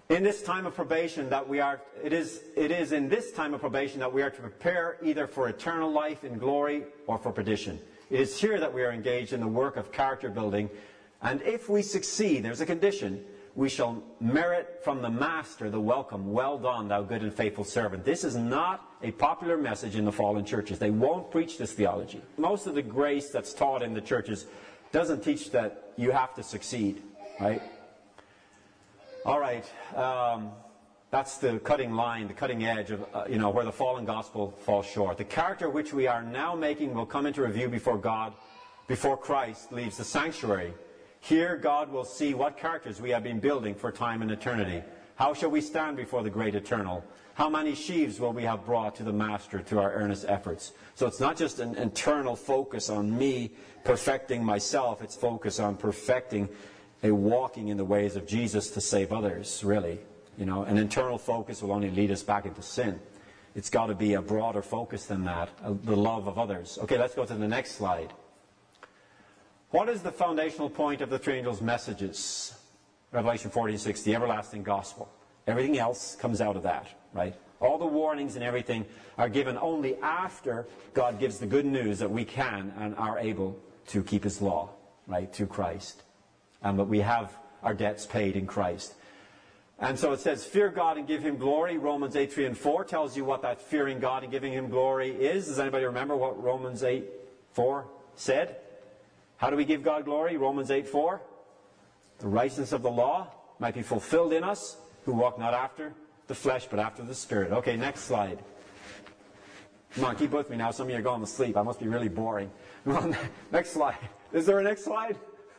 In this time of probation that we are, it is, it is in this time of probation that we are to prepare either for eternal life in glory or for perdition. It is here that we are engaged in the work of character building, and if we succeed, there's a condition, we shall merit from the Master the welcome, well done, thou good and faithful servant. This is not a popular message in the fallen churches. They won't preach this theology. Most of the grace that's taught in the churches doesn't teach that you have to succeed, right? All right, um, that's the cutting line, the cutting edge of, uh, you know, where the fallen gospel falls short. The character which we are now making will come into review before God, before Christ leaves the sanctuary. Here God will see what characters we have been building for time and eternity. How shall we stand before the great eternal? How many sheaves will we have brought to the Master through our earnest efforts? So it's not just an internal focus on me perfecting myself, it's focus on perfecting a walking in the ways of Jesus to save others, really. You know, an internal focus will only lead us back into sin. It's got to be a broader focus than that, uh, the love of others. Okay, let's go to the next slide. What is the foundational point of the three angels' messages? Revelation fourteen six, the everlasting gospel. Everything else comes out of that, right? All the warnings and everything are given only after God gives the good news that we can and are able to keep His law, right, through Christ. And that we have our debts paid in Christ. And so it says, fear God and give Him glory. Romans eight three and four tells you what that fearing God and giving Him glory is. Does anybody remember what Romans eight four said? How do we give God glory? Romans eight four. The righteousness of the law might be fulfilled in us, who walk not after the flesh, but after the Spirit. Okay, next slide. Come on, keep with me now. Some of you are going to sleep. I must be really boring. Next slide. Is there a next slide?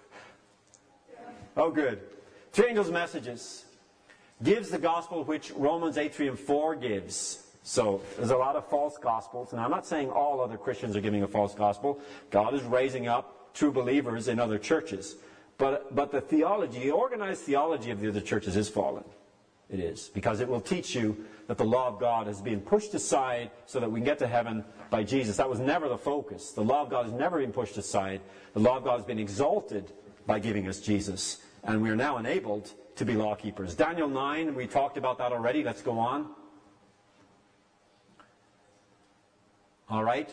Oh, good. Three angels' messages gives the gospel which Romans eight three and four gives. So there's a lot of false gospels, and I'm not saying all other Christians are giving a false gospel. God is raising up true believers in other churches. But, but the theology, the organized theology of the other churches is fallen. It is. Because it will teach you that the law of God is being pushed aside so that we can get to heaven by Jesus. That was never the focus. The law of God has never been pushed aside. The law of God has been exalted by giving us Jesus. And we are now enabled to be law keepers. Daniel nine, we talked about that already. Let's go on. All right.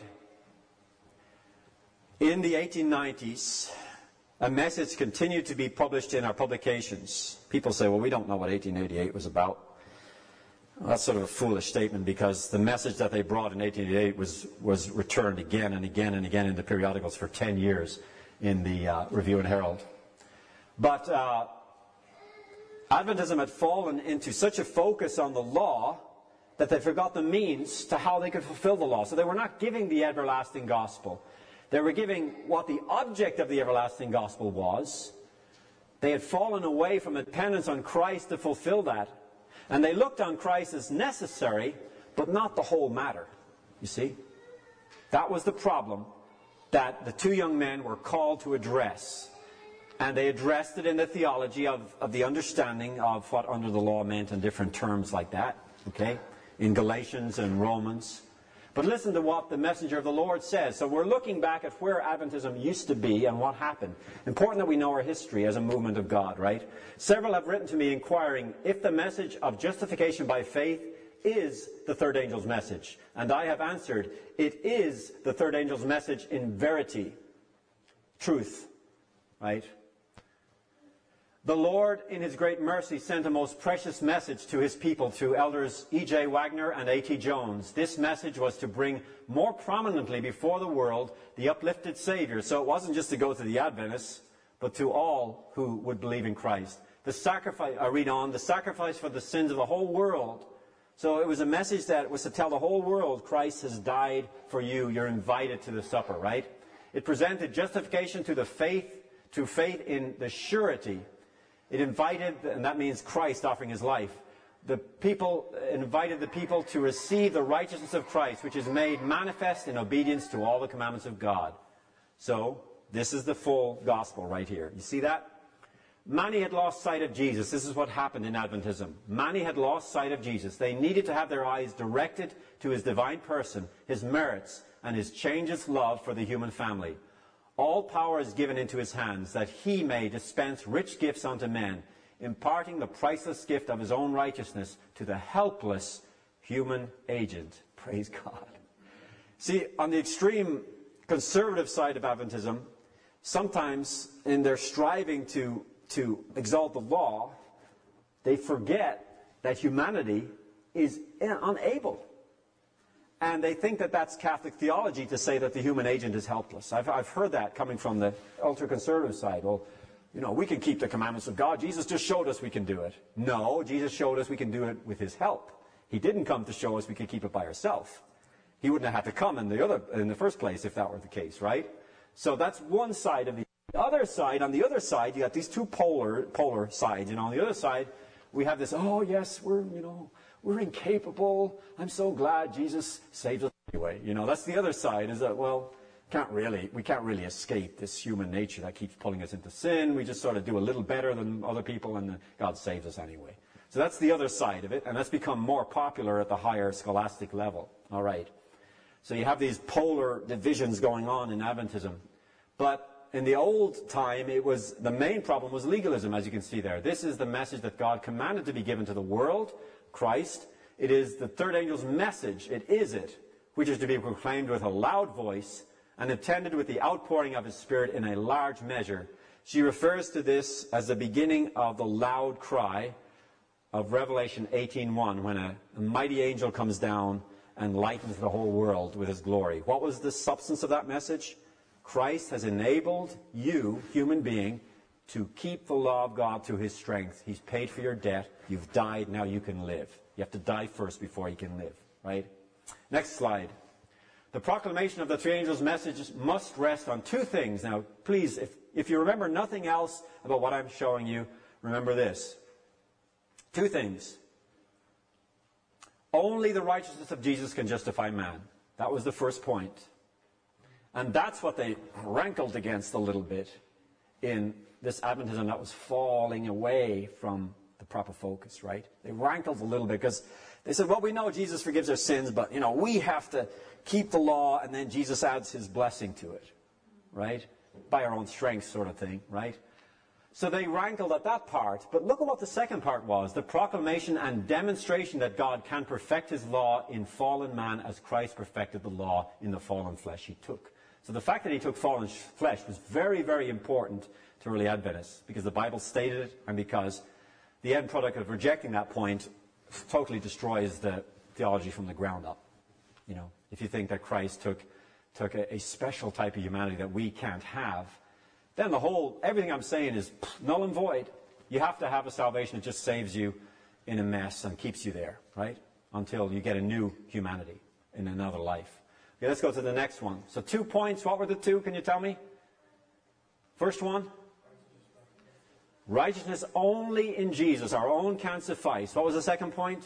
In the eighteen nineties, a message continued to be published in our publications. People say, well, we don't know what eighteen eighty-eight was about. Well, that's sort of a foolish statement, because the message that they brought in eighteen eighty-eight was, was returned again and again and again in the periodicals for ten years in the uh, Review and Herald. But uh, Adventism had fallen into such a focus on the law that they forgot the means to how they could fulfill the law. So they were not giving the everlasting gospel. They were giving what the object of the everlasting gospel was. They had fallen away from dependence on Christ to fulfill that. And they looked on Christ as necessary, but not the whole matter. You see? That was the problem that the two young men were called to address. And they addressed it in the theology of, of the understanding of what under the law meant in different terms like that. Okay? In Galatians and Romans. But listen to what the messenger of the Lord says. So we're looking back at where Adventism used to be and what happened. Important that we know our history as a movement of God, right? Several have written to me inquiring if the message of justification by faith is the third angel's message. And I have answered, it is the third angel's message in verity. Truth, right? The Lord, in His great mercy, sent a most precious message to His people through elders E J Wagner and A T Jones. This message was to bring more prominently before the world the uplifted Savior. So it wasn't just to go to the Adventists, but to all who would believe in Christ. The sacrifice, I read on, the sacrifice for the sins of the whole world. So it was a message that was to tell the whole world, Christ has died for you. You're invited to the supper, right? It presented justification to the faith, to faith in the surety. It invited, and that means Christ offering His life. The people invited the people to receive the righteousness of Christ, which is made manifest in obedience to all the commandments of God. So, this is the full gospel right here. You see that? Many had lost sight of Jesus. This is what happened in Adventism. Many had lost sight of Jesus. They needed to have their eyes directed to His divine person, His merits, and His changeless love for the human family. All power is given into His hands, that He may dispense rich gifts unto men. imparting the priceless gift of his own righteousness to the helpless human agent. Praise God. See, on the extreme conservative side of Adventism, sometimes in their striving to, to exalt the law, they forget that humanity is unable. And they think that that's Catholic theology to say that the human agent is helpless. I've, I've heard that coming from the ultra-conservative side. Well, you know, we can keep the commandments of God. Jesus just showed us we can do it. No, Jesus showed us we can do it with his help. He didn't come to show us we could keep it by ourselves. He wouldn't have had to come in the other, in the first place if that were the case, right? So that's one side of the other side. On the other side, you got these two polar, polar sides. And on the other side, we have this, oh, yes, we're, you know, we're incapable. I'm so glad Jesus saved us anyway. You know, that's the other side, is that, well, can't really, we can't really escape this human nature that keeps pulling us into sin. We just sort of do a little better than other people, and God saves us anyway. So that's the other side of it, and that's become more popular at the higher scholastic level. All right. So you have these polar divisions going on in Adventism. But in the old time, it was the main problem was legalism, as you can see there. This is the message that God commanded to be given to the world, Christ. It is the third angel's message, it is it, which is to be proclaimed with a loud voice and attended with the outpouring of his Spirit in a large measure. She refers to this as the beginning of the loud cry of Revelation eighteen one, when a, a mighty angel comes down and lightens the whole world with his glory. What was the substance of that message? Christ has enabled you, human being, to keep the law of God through his strength. He's paid for your debt. You've died. Now you can live. You have to die first before you can live, right? Next slide. The proclamation of the three angels' messages must rest on two things. Now, please, if, if you remember nothing else about what I'm showing you, remember this. Two things. Only the righteousness of Jesus can justify man. That was the first point. And that's what they rankled against a little bit in this Adventism that was falling away from the proper focus, right? They rankled a little bit because they said, well, we know Jesus forgives our sins, but, you know, we have to keep the law, and then Jesus adds his blessing to it, right? By our own strength sort of thing, right? So they rankled at that part, but look at what the second part was, the proclamation and demonstration that God can perfect his law in fallen man as Christ perfected the law in the fallen flesh he took. So the fact that he took fallen flesh was very, very important to early Adventists, because the Bible stated it, and because the end product of rejecting that point totally destroys the theology from the ground up. You know, if you think that Christ took, took a, a special type of humanity that we can't have, then the whole, everything I'm saying is null and void. You have to have a salvation that just saves you in a mess and keeps you there, right? Until you get a new humanity in another life. Okay, let's go to the next one. So two points. What were the two? Can you tell me? First one? Righteousness only in Jesus. Our own can't suffice. What was the second point?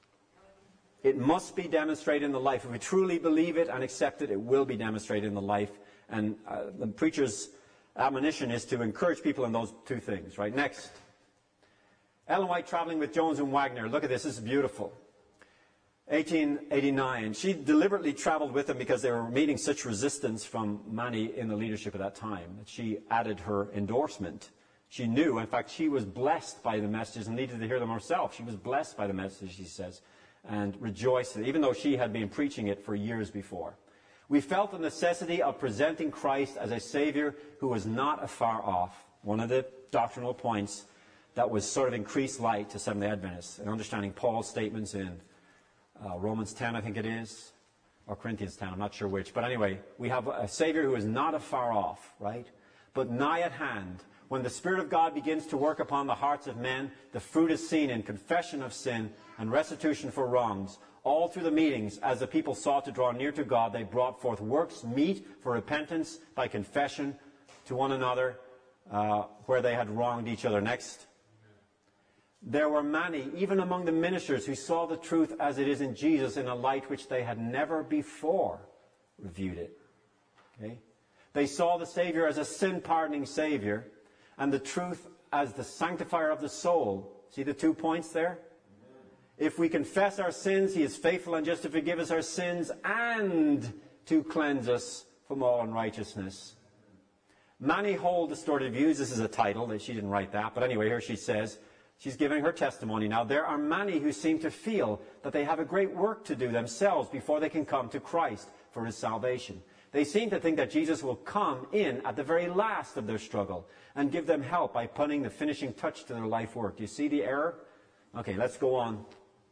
It must be demonstrated in the life. If we truly believe it and accept it, it will be demonstrated in the life. And uh, the preacher's admonition is to encourage people in those two things, right? Next. Ellen White traveling with Jones and Wagner. Look at this. This is beautiful. eighteen eighty-nine. She deliberately traveled with them because they were meeting such resistance from many in the leadership at that time that she added her endorsement. She knew, in fact, she was blessed by the messages and needed to hear them herself. She was blessed by the message, she says, and rejoiced, even though she had been preaching it for years before. We felt the necessity of presenting Christ as a Savior who was not afar off. One of the doctrinal points that was sort of increased light to Seventh-day Adventists, and understanding Paul's statements in uh, Romans ten, I think it is, or Corinthians ten, I'm not sure which. But anyway, we have a Savior who is not afar off, right? But nigh at hand. When the Spirit of God begins to work upon the hearts of men, the fruit is seen in confession of sin and restitution for wrongs. All through the meetings, as the people sought to draw near to God, they brought forth works meet for repentance by confession to one another uh, where they had wronged each other. Next. There were many, even among the ministers, who saw the truth as it is in Jesus in a light which they had never before reviewed it. Okay? They saw the Savior as a sin-pardoning Savior, and the truth as the sanctifier of the soul. See the two points there? If we confess our sins, he is faithful and just to forgive us our sins and to cleanse us from all unrighteousness. Many hold distorted views. This is a title. She didn't write that. But anyway, here she says, She's giving her testimony now. There are many who seem to feel that they have a great work to do themselves before they can come to Christ for his salvation. They seem to think that Jesus will come in at the very last of their struggle and give them help by putting the finishing touch to their life work. Do you see the error? Okay, let's go on.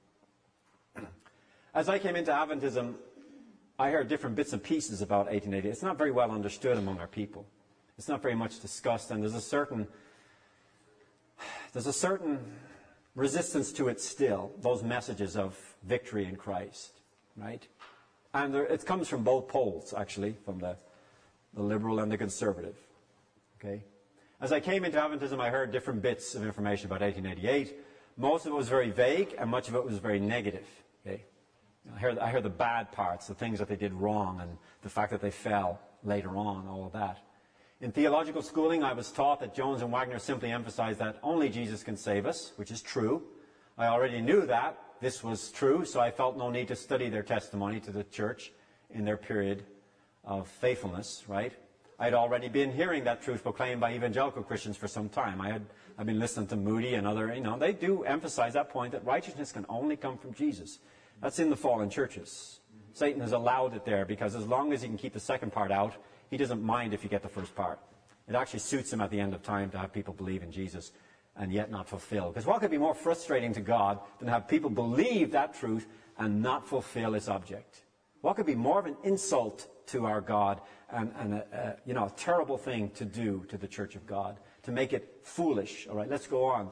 As I came into Adventism, I heard different bits and pieces about eighteen eighty-eight. It's not very well understood among our people. It's not very much discussed, and there's a certain there's a certain resistance to it still, those messages of victory in Christ, right? And there, it comes from both poles, actually, from the, the liberal and the conservative, okay? As I came into Adventism, I heard different bits of information about eighteen eighty-eight. Most of it was very vague, and much of it was very negative, okay? I heard, I heard the bad parts, the things that they did wrong, and the fact that they fell later on, all of that. In theological schooling, I was taught that Jones and Wagner simply emphasized that only Jesus can save us, which is true. I already knew that this was true, so I felt no need to study their testimony to the church in their period of faithfulness, right? I had already been hearing that truth proclaimed by evangelical Christians for some time. I had I've been listening to Moody and other, you know, they do emphasize that point that righteousness can only come from Jesus. That's in the fallen churches. Satan has allowed it there because as long as he can keep the second part out, he doesn't mind if you get the first part. It actually suits him at the end of time to have people believe in Jesus and yet not fulfill. Because what could be more frustrating to God than have people believe that truth and not fulfill its object? What could be more of an insult to our God and, and a, a, you know, a terrible thing to do to the church of God, to make it foolish? All right, let's go on.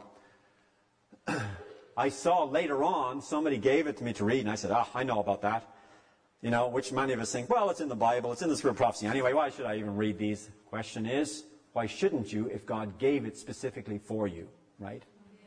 I saw later on, somebody gave it to me to read, and I said, ah, I know about that. You know, which many of us think, well, it's in the Bible, it's in the Spirit of Prophecy. Anyway, why should I even read these? Question is, why shouldn't you if God gave it specifically for you, right?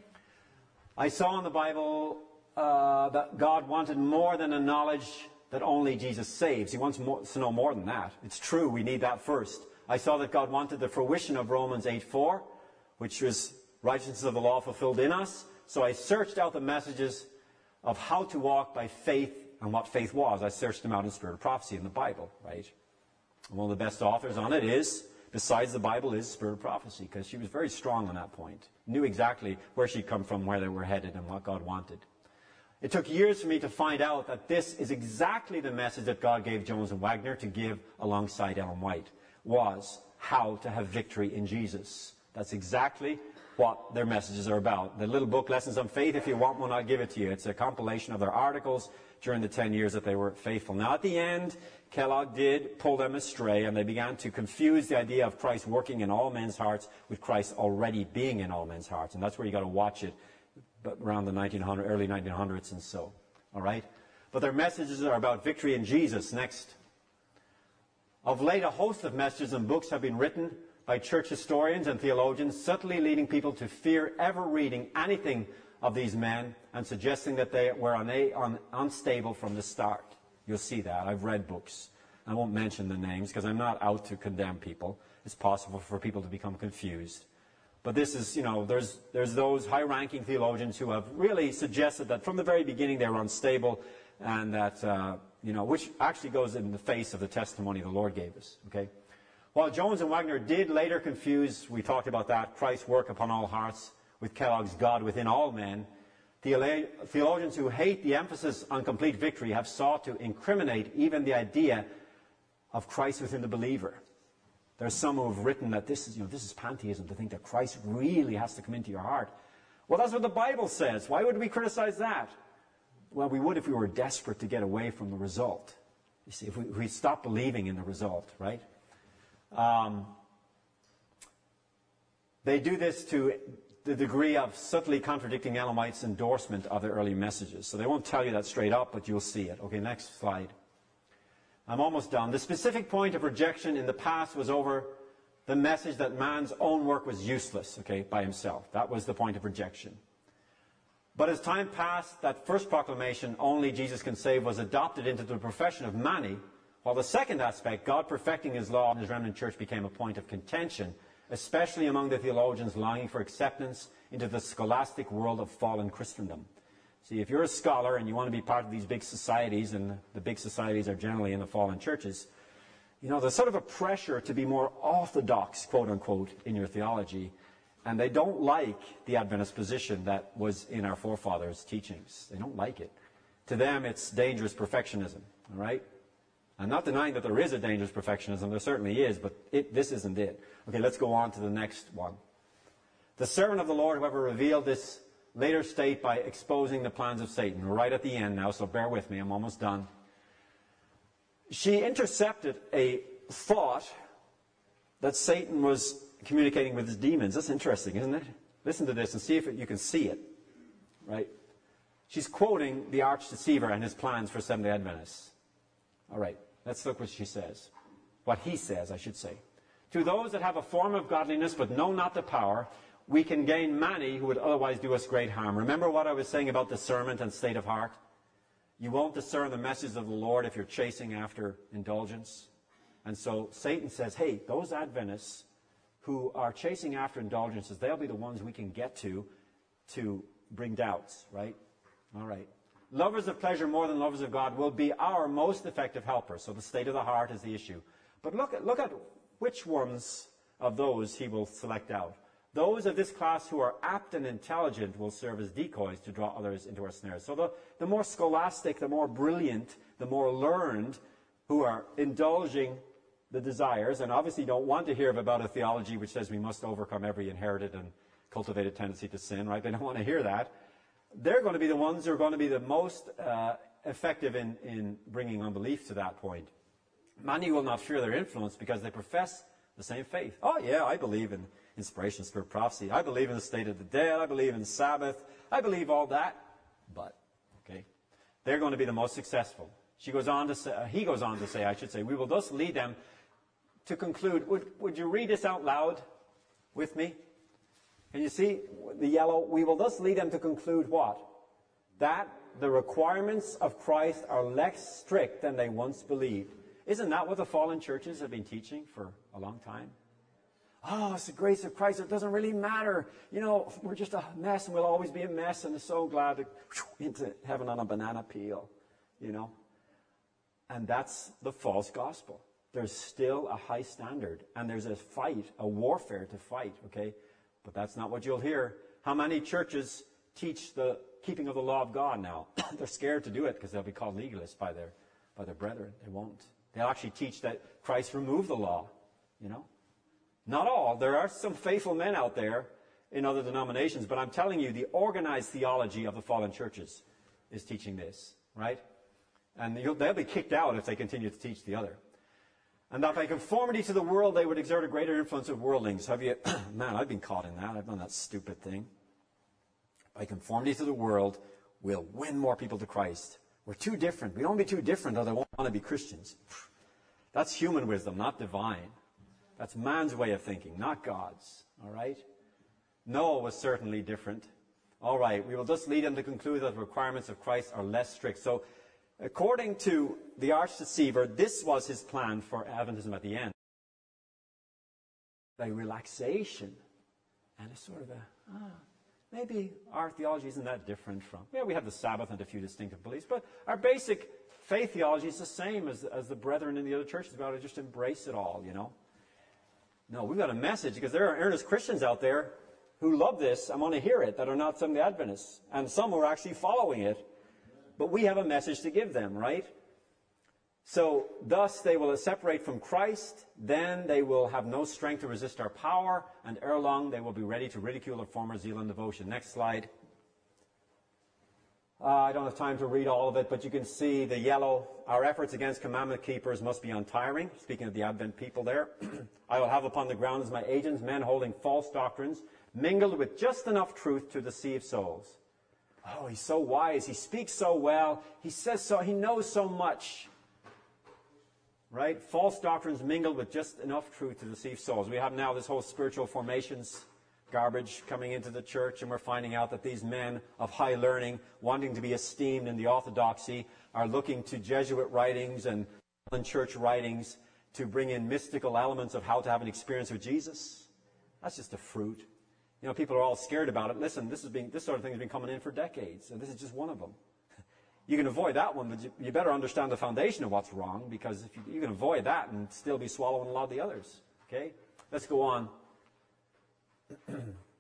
I saw in the Bible uh, that God wanted more than a knowledge that only Jesus saves. He wants more, to know more than that. It's true, we need that first. I saw that God wanted the fruition of Romans eight four, which was righteousness of the law fulfilled in us. So I searched out the messages of how to walk by faith and what faith was. I searched them out in Spirit of Prophecy in the Bible, right? And one of the best authors on it is, besides the Bible, is Spirit of Prophecy, because she was very strong on that point. Knew exactly where she'd come from, where they were headed, and what God wanted. It took years for me to find out that this is exactly the message that God gave Jones and Wagner to give alongside Ellen White, was how to have victory in Jesus. That's exactly what their messages are about. The little book, Lessons on Faith, if you want one, I'll give it to you. It's a compilation of their articles during the ten years that they were faithful. Now, at the end, Kellogg did pull them astray, and they began to confuse the idea of Christ working in all men's hearts with Christ already being in all men's hearts. And that's where you got to watch it, but around the nineteen hundred, early nineteen hundreds and so. All right? But their messages are about victory in Jesus. Next. Of late, a host of messages and books have been written by church historians and theologians, subtly leading people to fear ever reading anything of these men and suggesting that they were un un unstable from the start. You'll see that. I've read books. I won't mention the names because I'm not out to condemn people. It's possible for people to become confused. But this is, you know, there's, there's those high-ranking theologians who have really suggested that from the very beginning they were unstable and that, uh, you know, which actually goes in the face of the testimony the Lord gave us, okay? While Jones and Wagner did later confuse, we talked about that, Christ's work upon all hearts with Kellogg's God within all men, theologians who hate the emphasis on complete victory have sought to incriminate even the idea of Christ within the believer. There's some who have written that this is, you know, this is pantheism, to think that Christ really has to come into your heart. Well, that's what the Bible says. Why would we criticize that? Well, we would if we were desperate to get away from the result. You see, if we, if we stopped believing in the result, right? Um, they do this to the degree of subtly contradicting Ellen White's endorsement of the early messages. So they won't tell you that straight up, but you'll see it. Okay, next slide. I'm almost done. The specific point of rejection in the past was over the message that man's own work was useless, okay, by himself. That was the point of rejection. But as time passed, that first proclamation, only Jesus can save, was adopted into the profession of many, while the second aspect, God perfecting his law in his remnant church, became a point of contention, especially among the theologians longing for acceptance into the scholastic world of fallen Christendom. See, if you're a scholar and you want to be part of these big societies, and the big societies are generally in the fallen churches, you know, there's sort of a pressure to be more orthodox, quote unquote, in your theology. And they don't like the Adventist position that was in our forefathers' teachings. They don't like it. To them, it's dangerous perfectionism, all right? I'm not denying that there is a dangerous perfectionism. There certainly is, but it, this isn't it. Okay, let's go on to the next one. The servant of the Lord, however, revealed this later state by exposing the plans of Satan. We're right at the end now, so bear with me. I'm almost done. She intercepted a thought that Satan was communicating with his demons. That's interesting, isn't it? Listen to this and see if it, you can see it. Right? She's quoting the arch deceiver and his plans for Seventh-day Adventists. All right, let's look what she says. What he says, I should say. To those that have a form of godliness but know not the power, we can gain many who would otherwise do us great harm. Remember what I was saying about discernment and state of heart? You won't discern the message of the Lord if you're chasing after indulgence. And so Satan says, hey, those Adventists who are chasing after indulgences, they'll be the ones we can get to to bring doubts, right? All right. Lovers of pleasure more than lovers of God will be our most effective helpers. So the state of the heart is the issue. But look at, look at which ones of those he will select out. Those of this class who are apt and intelligent will serve as decoys to draw others into our snares. So the, the more scholastic, the more brilliant, the more learned, who are indulging the desires, and obviously don't want to hear about a theology which says we must overcome every inherited and cultivated tendency to sin, right? They don't want to hear that. They're going to be the ones who are going to be the most uh, effective in, in bringing unbelief to that point. Many will not fear their influence because they profess the same faith. Oh, yeah, I believe in inspiration, spirit, prophecy. I believe in the state of the dead. I believe in Sabbath. I believe all that. But, okay, they're going to be the most successful. She goes on to say, uh, he goes on to say, I should say, we will thus lead them to conclude. Would, would you read this out loud with me? Can you see the yellow? We will thus lead them to conclude what? That the requirements of Christ are less strict than they once believed. Isn't that what the fallen churches have been teaching for a long time? Oh, it's the grace of Christ. It doesn't really matter. You know, we're just a mess and we'll always be a mess, and it's so glad to whew, into heaven on a banana peel, you know. And that's the false gospel. There's still a high standard, and there's a fight, a warfare to fight, okay? But that's not what you'll hear. How many churches teach the keeping of the law of God now? They're scared to do it because they'll be called legalists by their, by their brethren. They won't. They'll actually teach that Christ removed the law, you know? Not all. There are some faithful men out there in other denominations, but I'm telling you, the organized theology of the fallen churches is teaching this, right? And you'll, they'll be kicked out if they continue to teach the other. And that by conformity to the world, they would exert a greater influence of worldlings. Have you, man, I've been caught in that. I've done that stupid thing. By conformity to the world, we'll win more people to Christ. We're too different. We don't be too different or they won't want to be Christians. That's human wisdom, not divine. That's man's way of thinking, not God's. All right? Noah was certainly different. All right, we will just lead them to conclude that the requirements of Christ are less strict. So, according to the arch deceiver, this was his plan for Adventism at the end. A relaxation and a sort of a, ah, maybe our theology isn't that different from, yeah, we have the Sabbath and a few distinctive beliefs, but our basic faith theology is the same as, as the brethren in the other churches. We've got to just embrace it all, you know. No, we've got a message because there are earnest Christians out there who love this and want to hear it that are not Seventh-day Adventists, and some are actually following it. But we have a message to give them, right? So, thus they will separate from Christ, then they will have no strength to resist our power, and ere long they will be ready to ridicule our former zeal and devotion. Next slide. Uh, I don't have time to read all of it, but you can see the yellow. Our efforts against commandment keepers must be untiring. Speaking of the Advent people there. I will have upon the ground as my agents men holding false doctrines, mingled with just enough truth to deceive souls. Oh, he's so wise. He speaks so well. He says so. He knows so much. Right? False doctrines mingled with just enough truth to deceive souls. We have now this whole spiritual formations garbage coming into the church, and we're finding out that these men of high learning, wanting to be esteemed in the orthodoxy, are looking to Jesuit writings and church writings to bring in mystical elements of how to have an experience with Jesus. That's just a fruit. You know, people are all scared about it. Listen, this, is being, this sort of thing has been coming in for decades, and this is just one of them. You can avoid that one, but you, you better understand the foundation of what's wrong, because if you, you can avoid that and still be swallowing a lot of the others. Okay? Let's go on.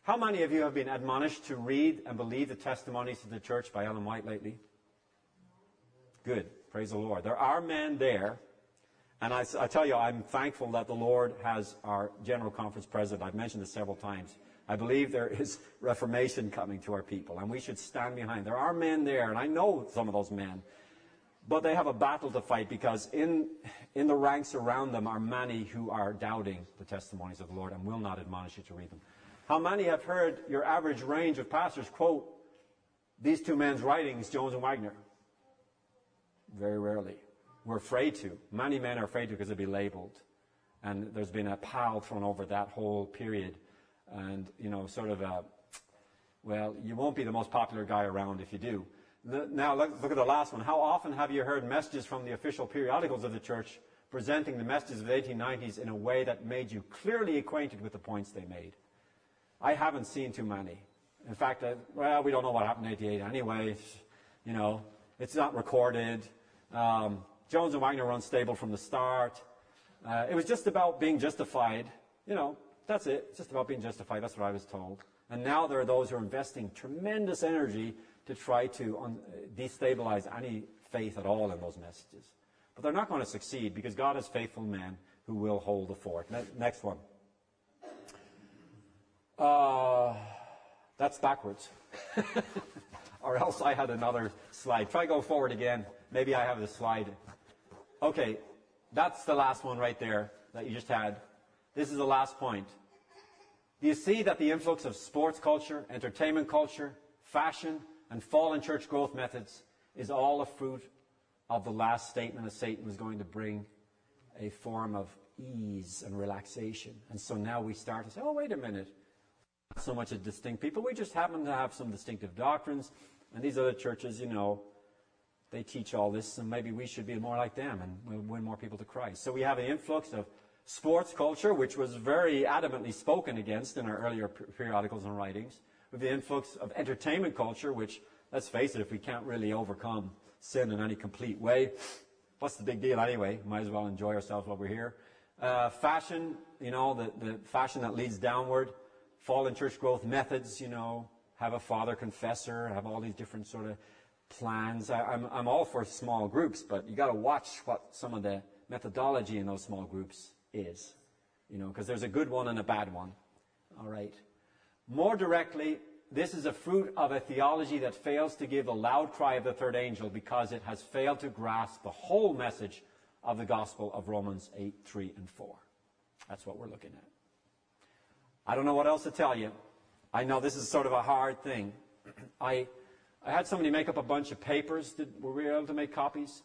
How many of you have been admonished to read and believe the testimonies of the church by Ellen White lately? Good. Praise the Lord. There are men there. And I, I tell you, I'm thankful that the Lord has our General Conference president. I've mentioned this several times. I believe there is reformation coming to our people, and we should stand behind. There are men there, and I know some of those men, but they have a battle to fight because in, in the ranks around them are many who are doubting the testimonies of the Lord and will not admonish you to read them. How many have heard your average range of pastors quote these two men's writings, Jones and Wagner? Very rarely. We're afraid to. Many men are afraid to because they'll be labeled. And there's been a pall thrown over that whole period. And, you know, sort of a, well, you won't be the most popular guy around if you do. Now, look, look at the last one. How often have you heard messages from the official periodicals of the church presenting the messages of the eighteen nineties in a way that made you clearly acquainted with the points they made? I haven't seen too many. In fact, uh, well, we don't know what happened in eighty-eight anyway. You know, it's not recorded. Um, Jones and Wagner were unstable from the start. Uh, it was just about being justified. You know, that's it. It's just about being justified. That's what I was told. And now there are those who are investing tremendous energy to try to un- destabilize any faith at all in those messages. But they're not going to succeed because God has faithful men who will hold the fort. Ne- next one. Uh, that's backwards. Or else I had another slide. Try go forward again. Maybe I have the slide. Okay, that's the last one right there that you just had. This is the last point. Do you see that the influx of sports culture, entertainment culture, fashion, and fallen church growth methods is all a fruit of the last statement that Satan was going to bring a form of ease and relaxation? And so now we start to say, oh, wait a minute. Not so much a distinct people. We just happen to have some distinctive doctrines. And these other churches, you know, they teach all this, and maybe we should be more like them and we'll win more people to Christ. So we have an influx of sports culture, which was very adamantly spoken against in our earlier periodicals and writings. We have the influx of entertainment culture, which, let's face it, if we can't really overcome sin in any complete way, what's the big deal anyway? Might as well enjoy ourselves while we're here. Uh, fashion, you know, the, the fashion that leads downward. Fallen church growth methods, you know, have a father confessor, have all these different sort of plans. I, I'm, I'm all for small groups, but you got to watch what some of the methodology in those small groups is, you know, because there's a good one and a bad one. All right. More directly, this is a fruit of a theology that fails to give the loud cry of the third angel because it has failed to grasp the whole message of the gospel of Romans eight, three, and four. That's what we're looking at. I don't know what else to tell you. I know this is sort of a hard thing. I I had somebody make up a bunch of papers. Did, were we able to make copies?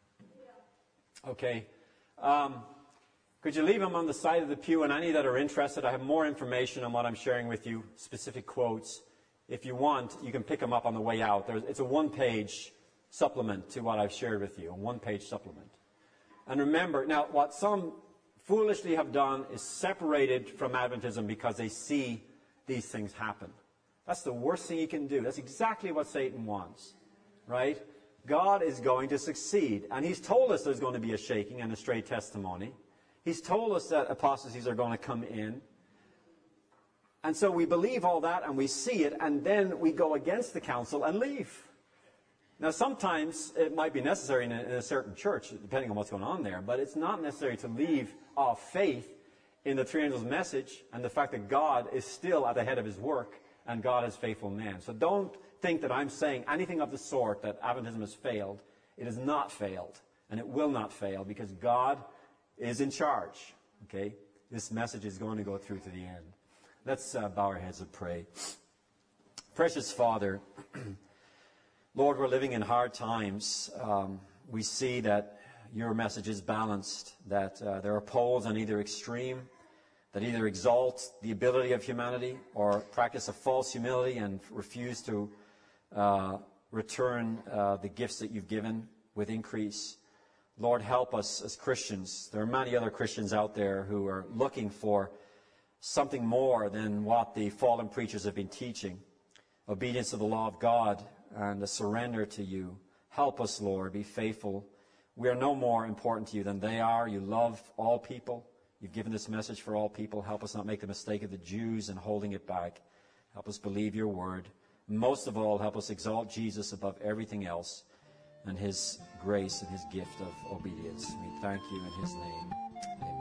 Yeah. Okay. Um, could you leave them on the side of the pew? And any that are interested, I have more information on what I'm sharing with you, specific quotes. If you want, you can pick them up on the way out. There's, it's a one-page supplement to what I've shared with you, a one-page supplement. And remember, now, what some foolishly have done is separated from Adventism because they see these things happen. That's the worst thing you can do. That's exactly what Satan wants, right? God is going to succeed. And he's told us there's going to be a shaking and a stray testimony. He's told us that apostasies are going to come in. And so we believe all that and we see it, and then we go against the council and leave. Now, sometimes it might be necessary in a, in a certain church, depending on what's going on there, but it's not necessary to leave off faith in the three angels' message and the fact that God is still at the head of his work and God is faithful man. So don't think that I'm saying anything of the sort that Adventism has failed. It has not failed, and it will not fail because God is in charge. Okay? This message is going to go through to the end. Let's uh, bow our heads and pray. Precious Father, Lord, we're living in hard times. Um, we see that your message is balanced, that uh, there are poles on either extreme, that either exalt the ability of humanity or practice a false humility and refuse to uh, return uh, the gifts that you've given with increase. Lord, help us as Christians. There are many other Christians out there who are looking for something more than what the fallen preachers have been teaching. Obedience to the law of God and a surrender to you. Help us, Lord, be faithful. We are no more important to you than they are. You love all people. You've given this message for all people. Help us not make the mistake of the Jews and holding it back. Help us believe your word. Most of all, help us exalt Jesus above everything else and his grace and his gift of obedience. We thank you in his name. Amen.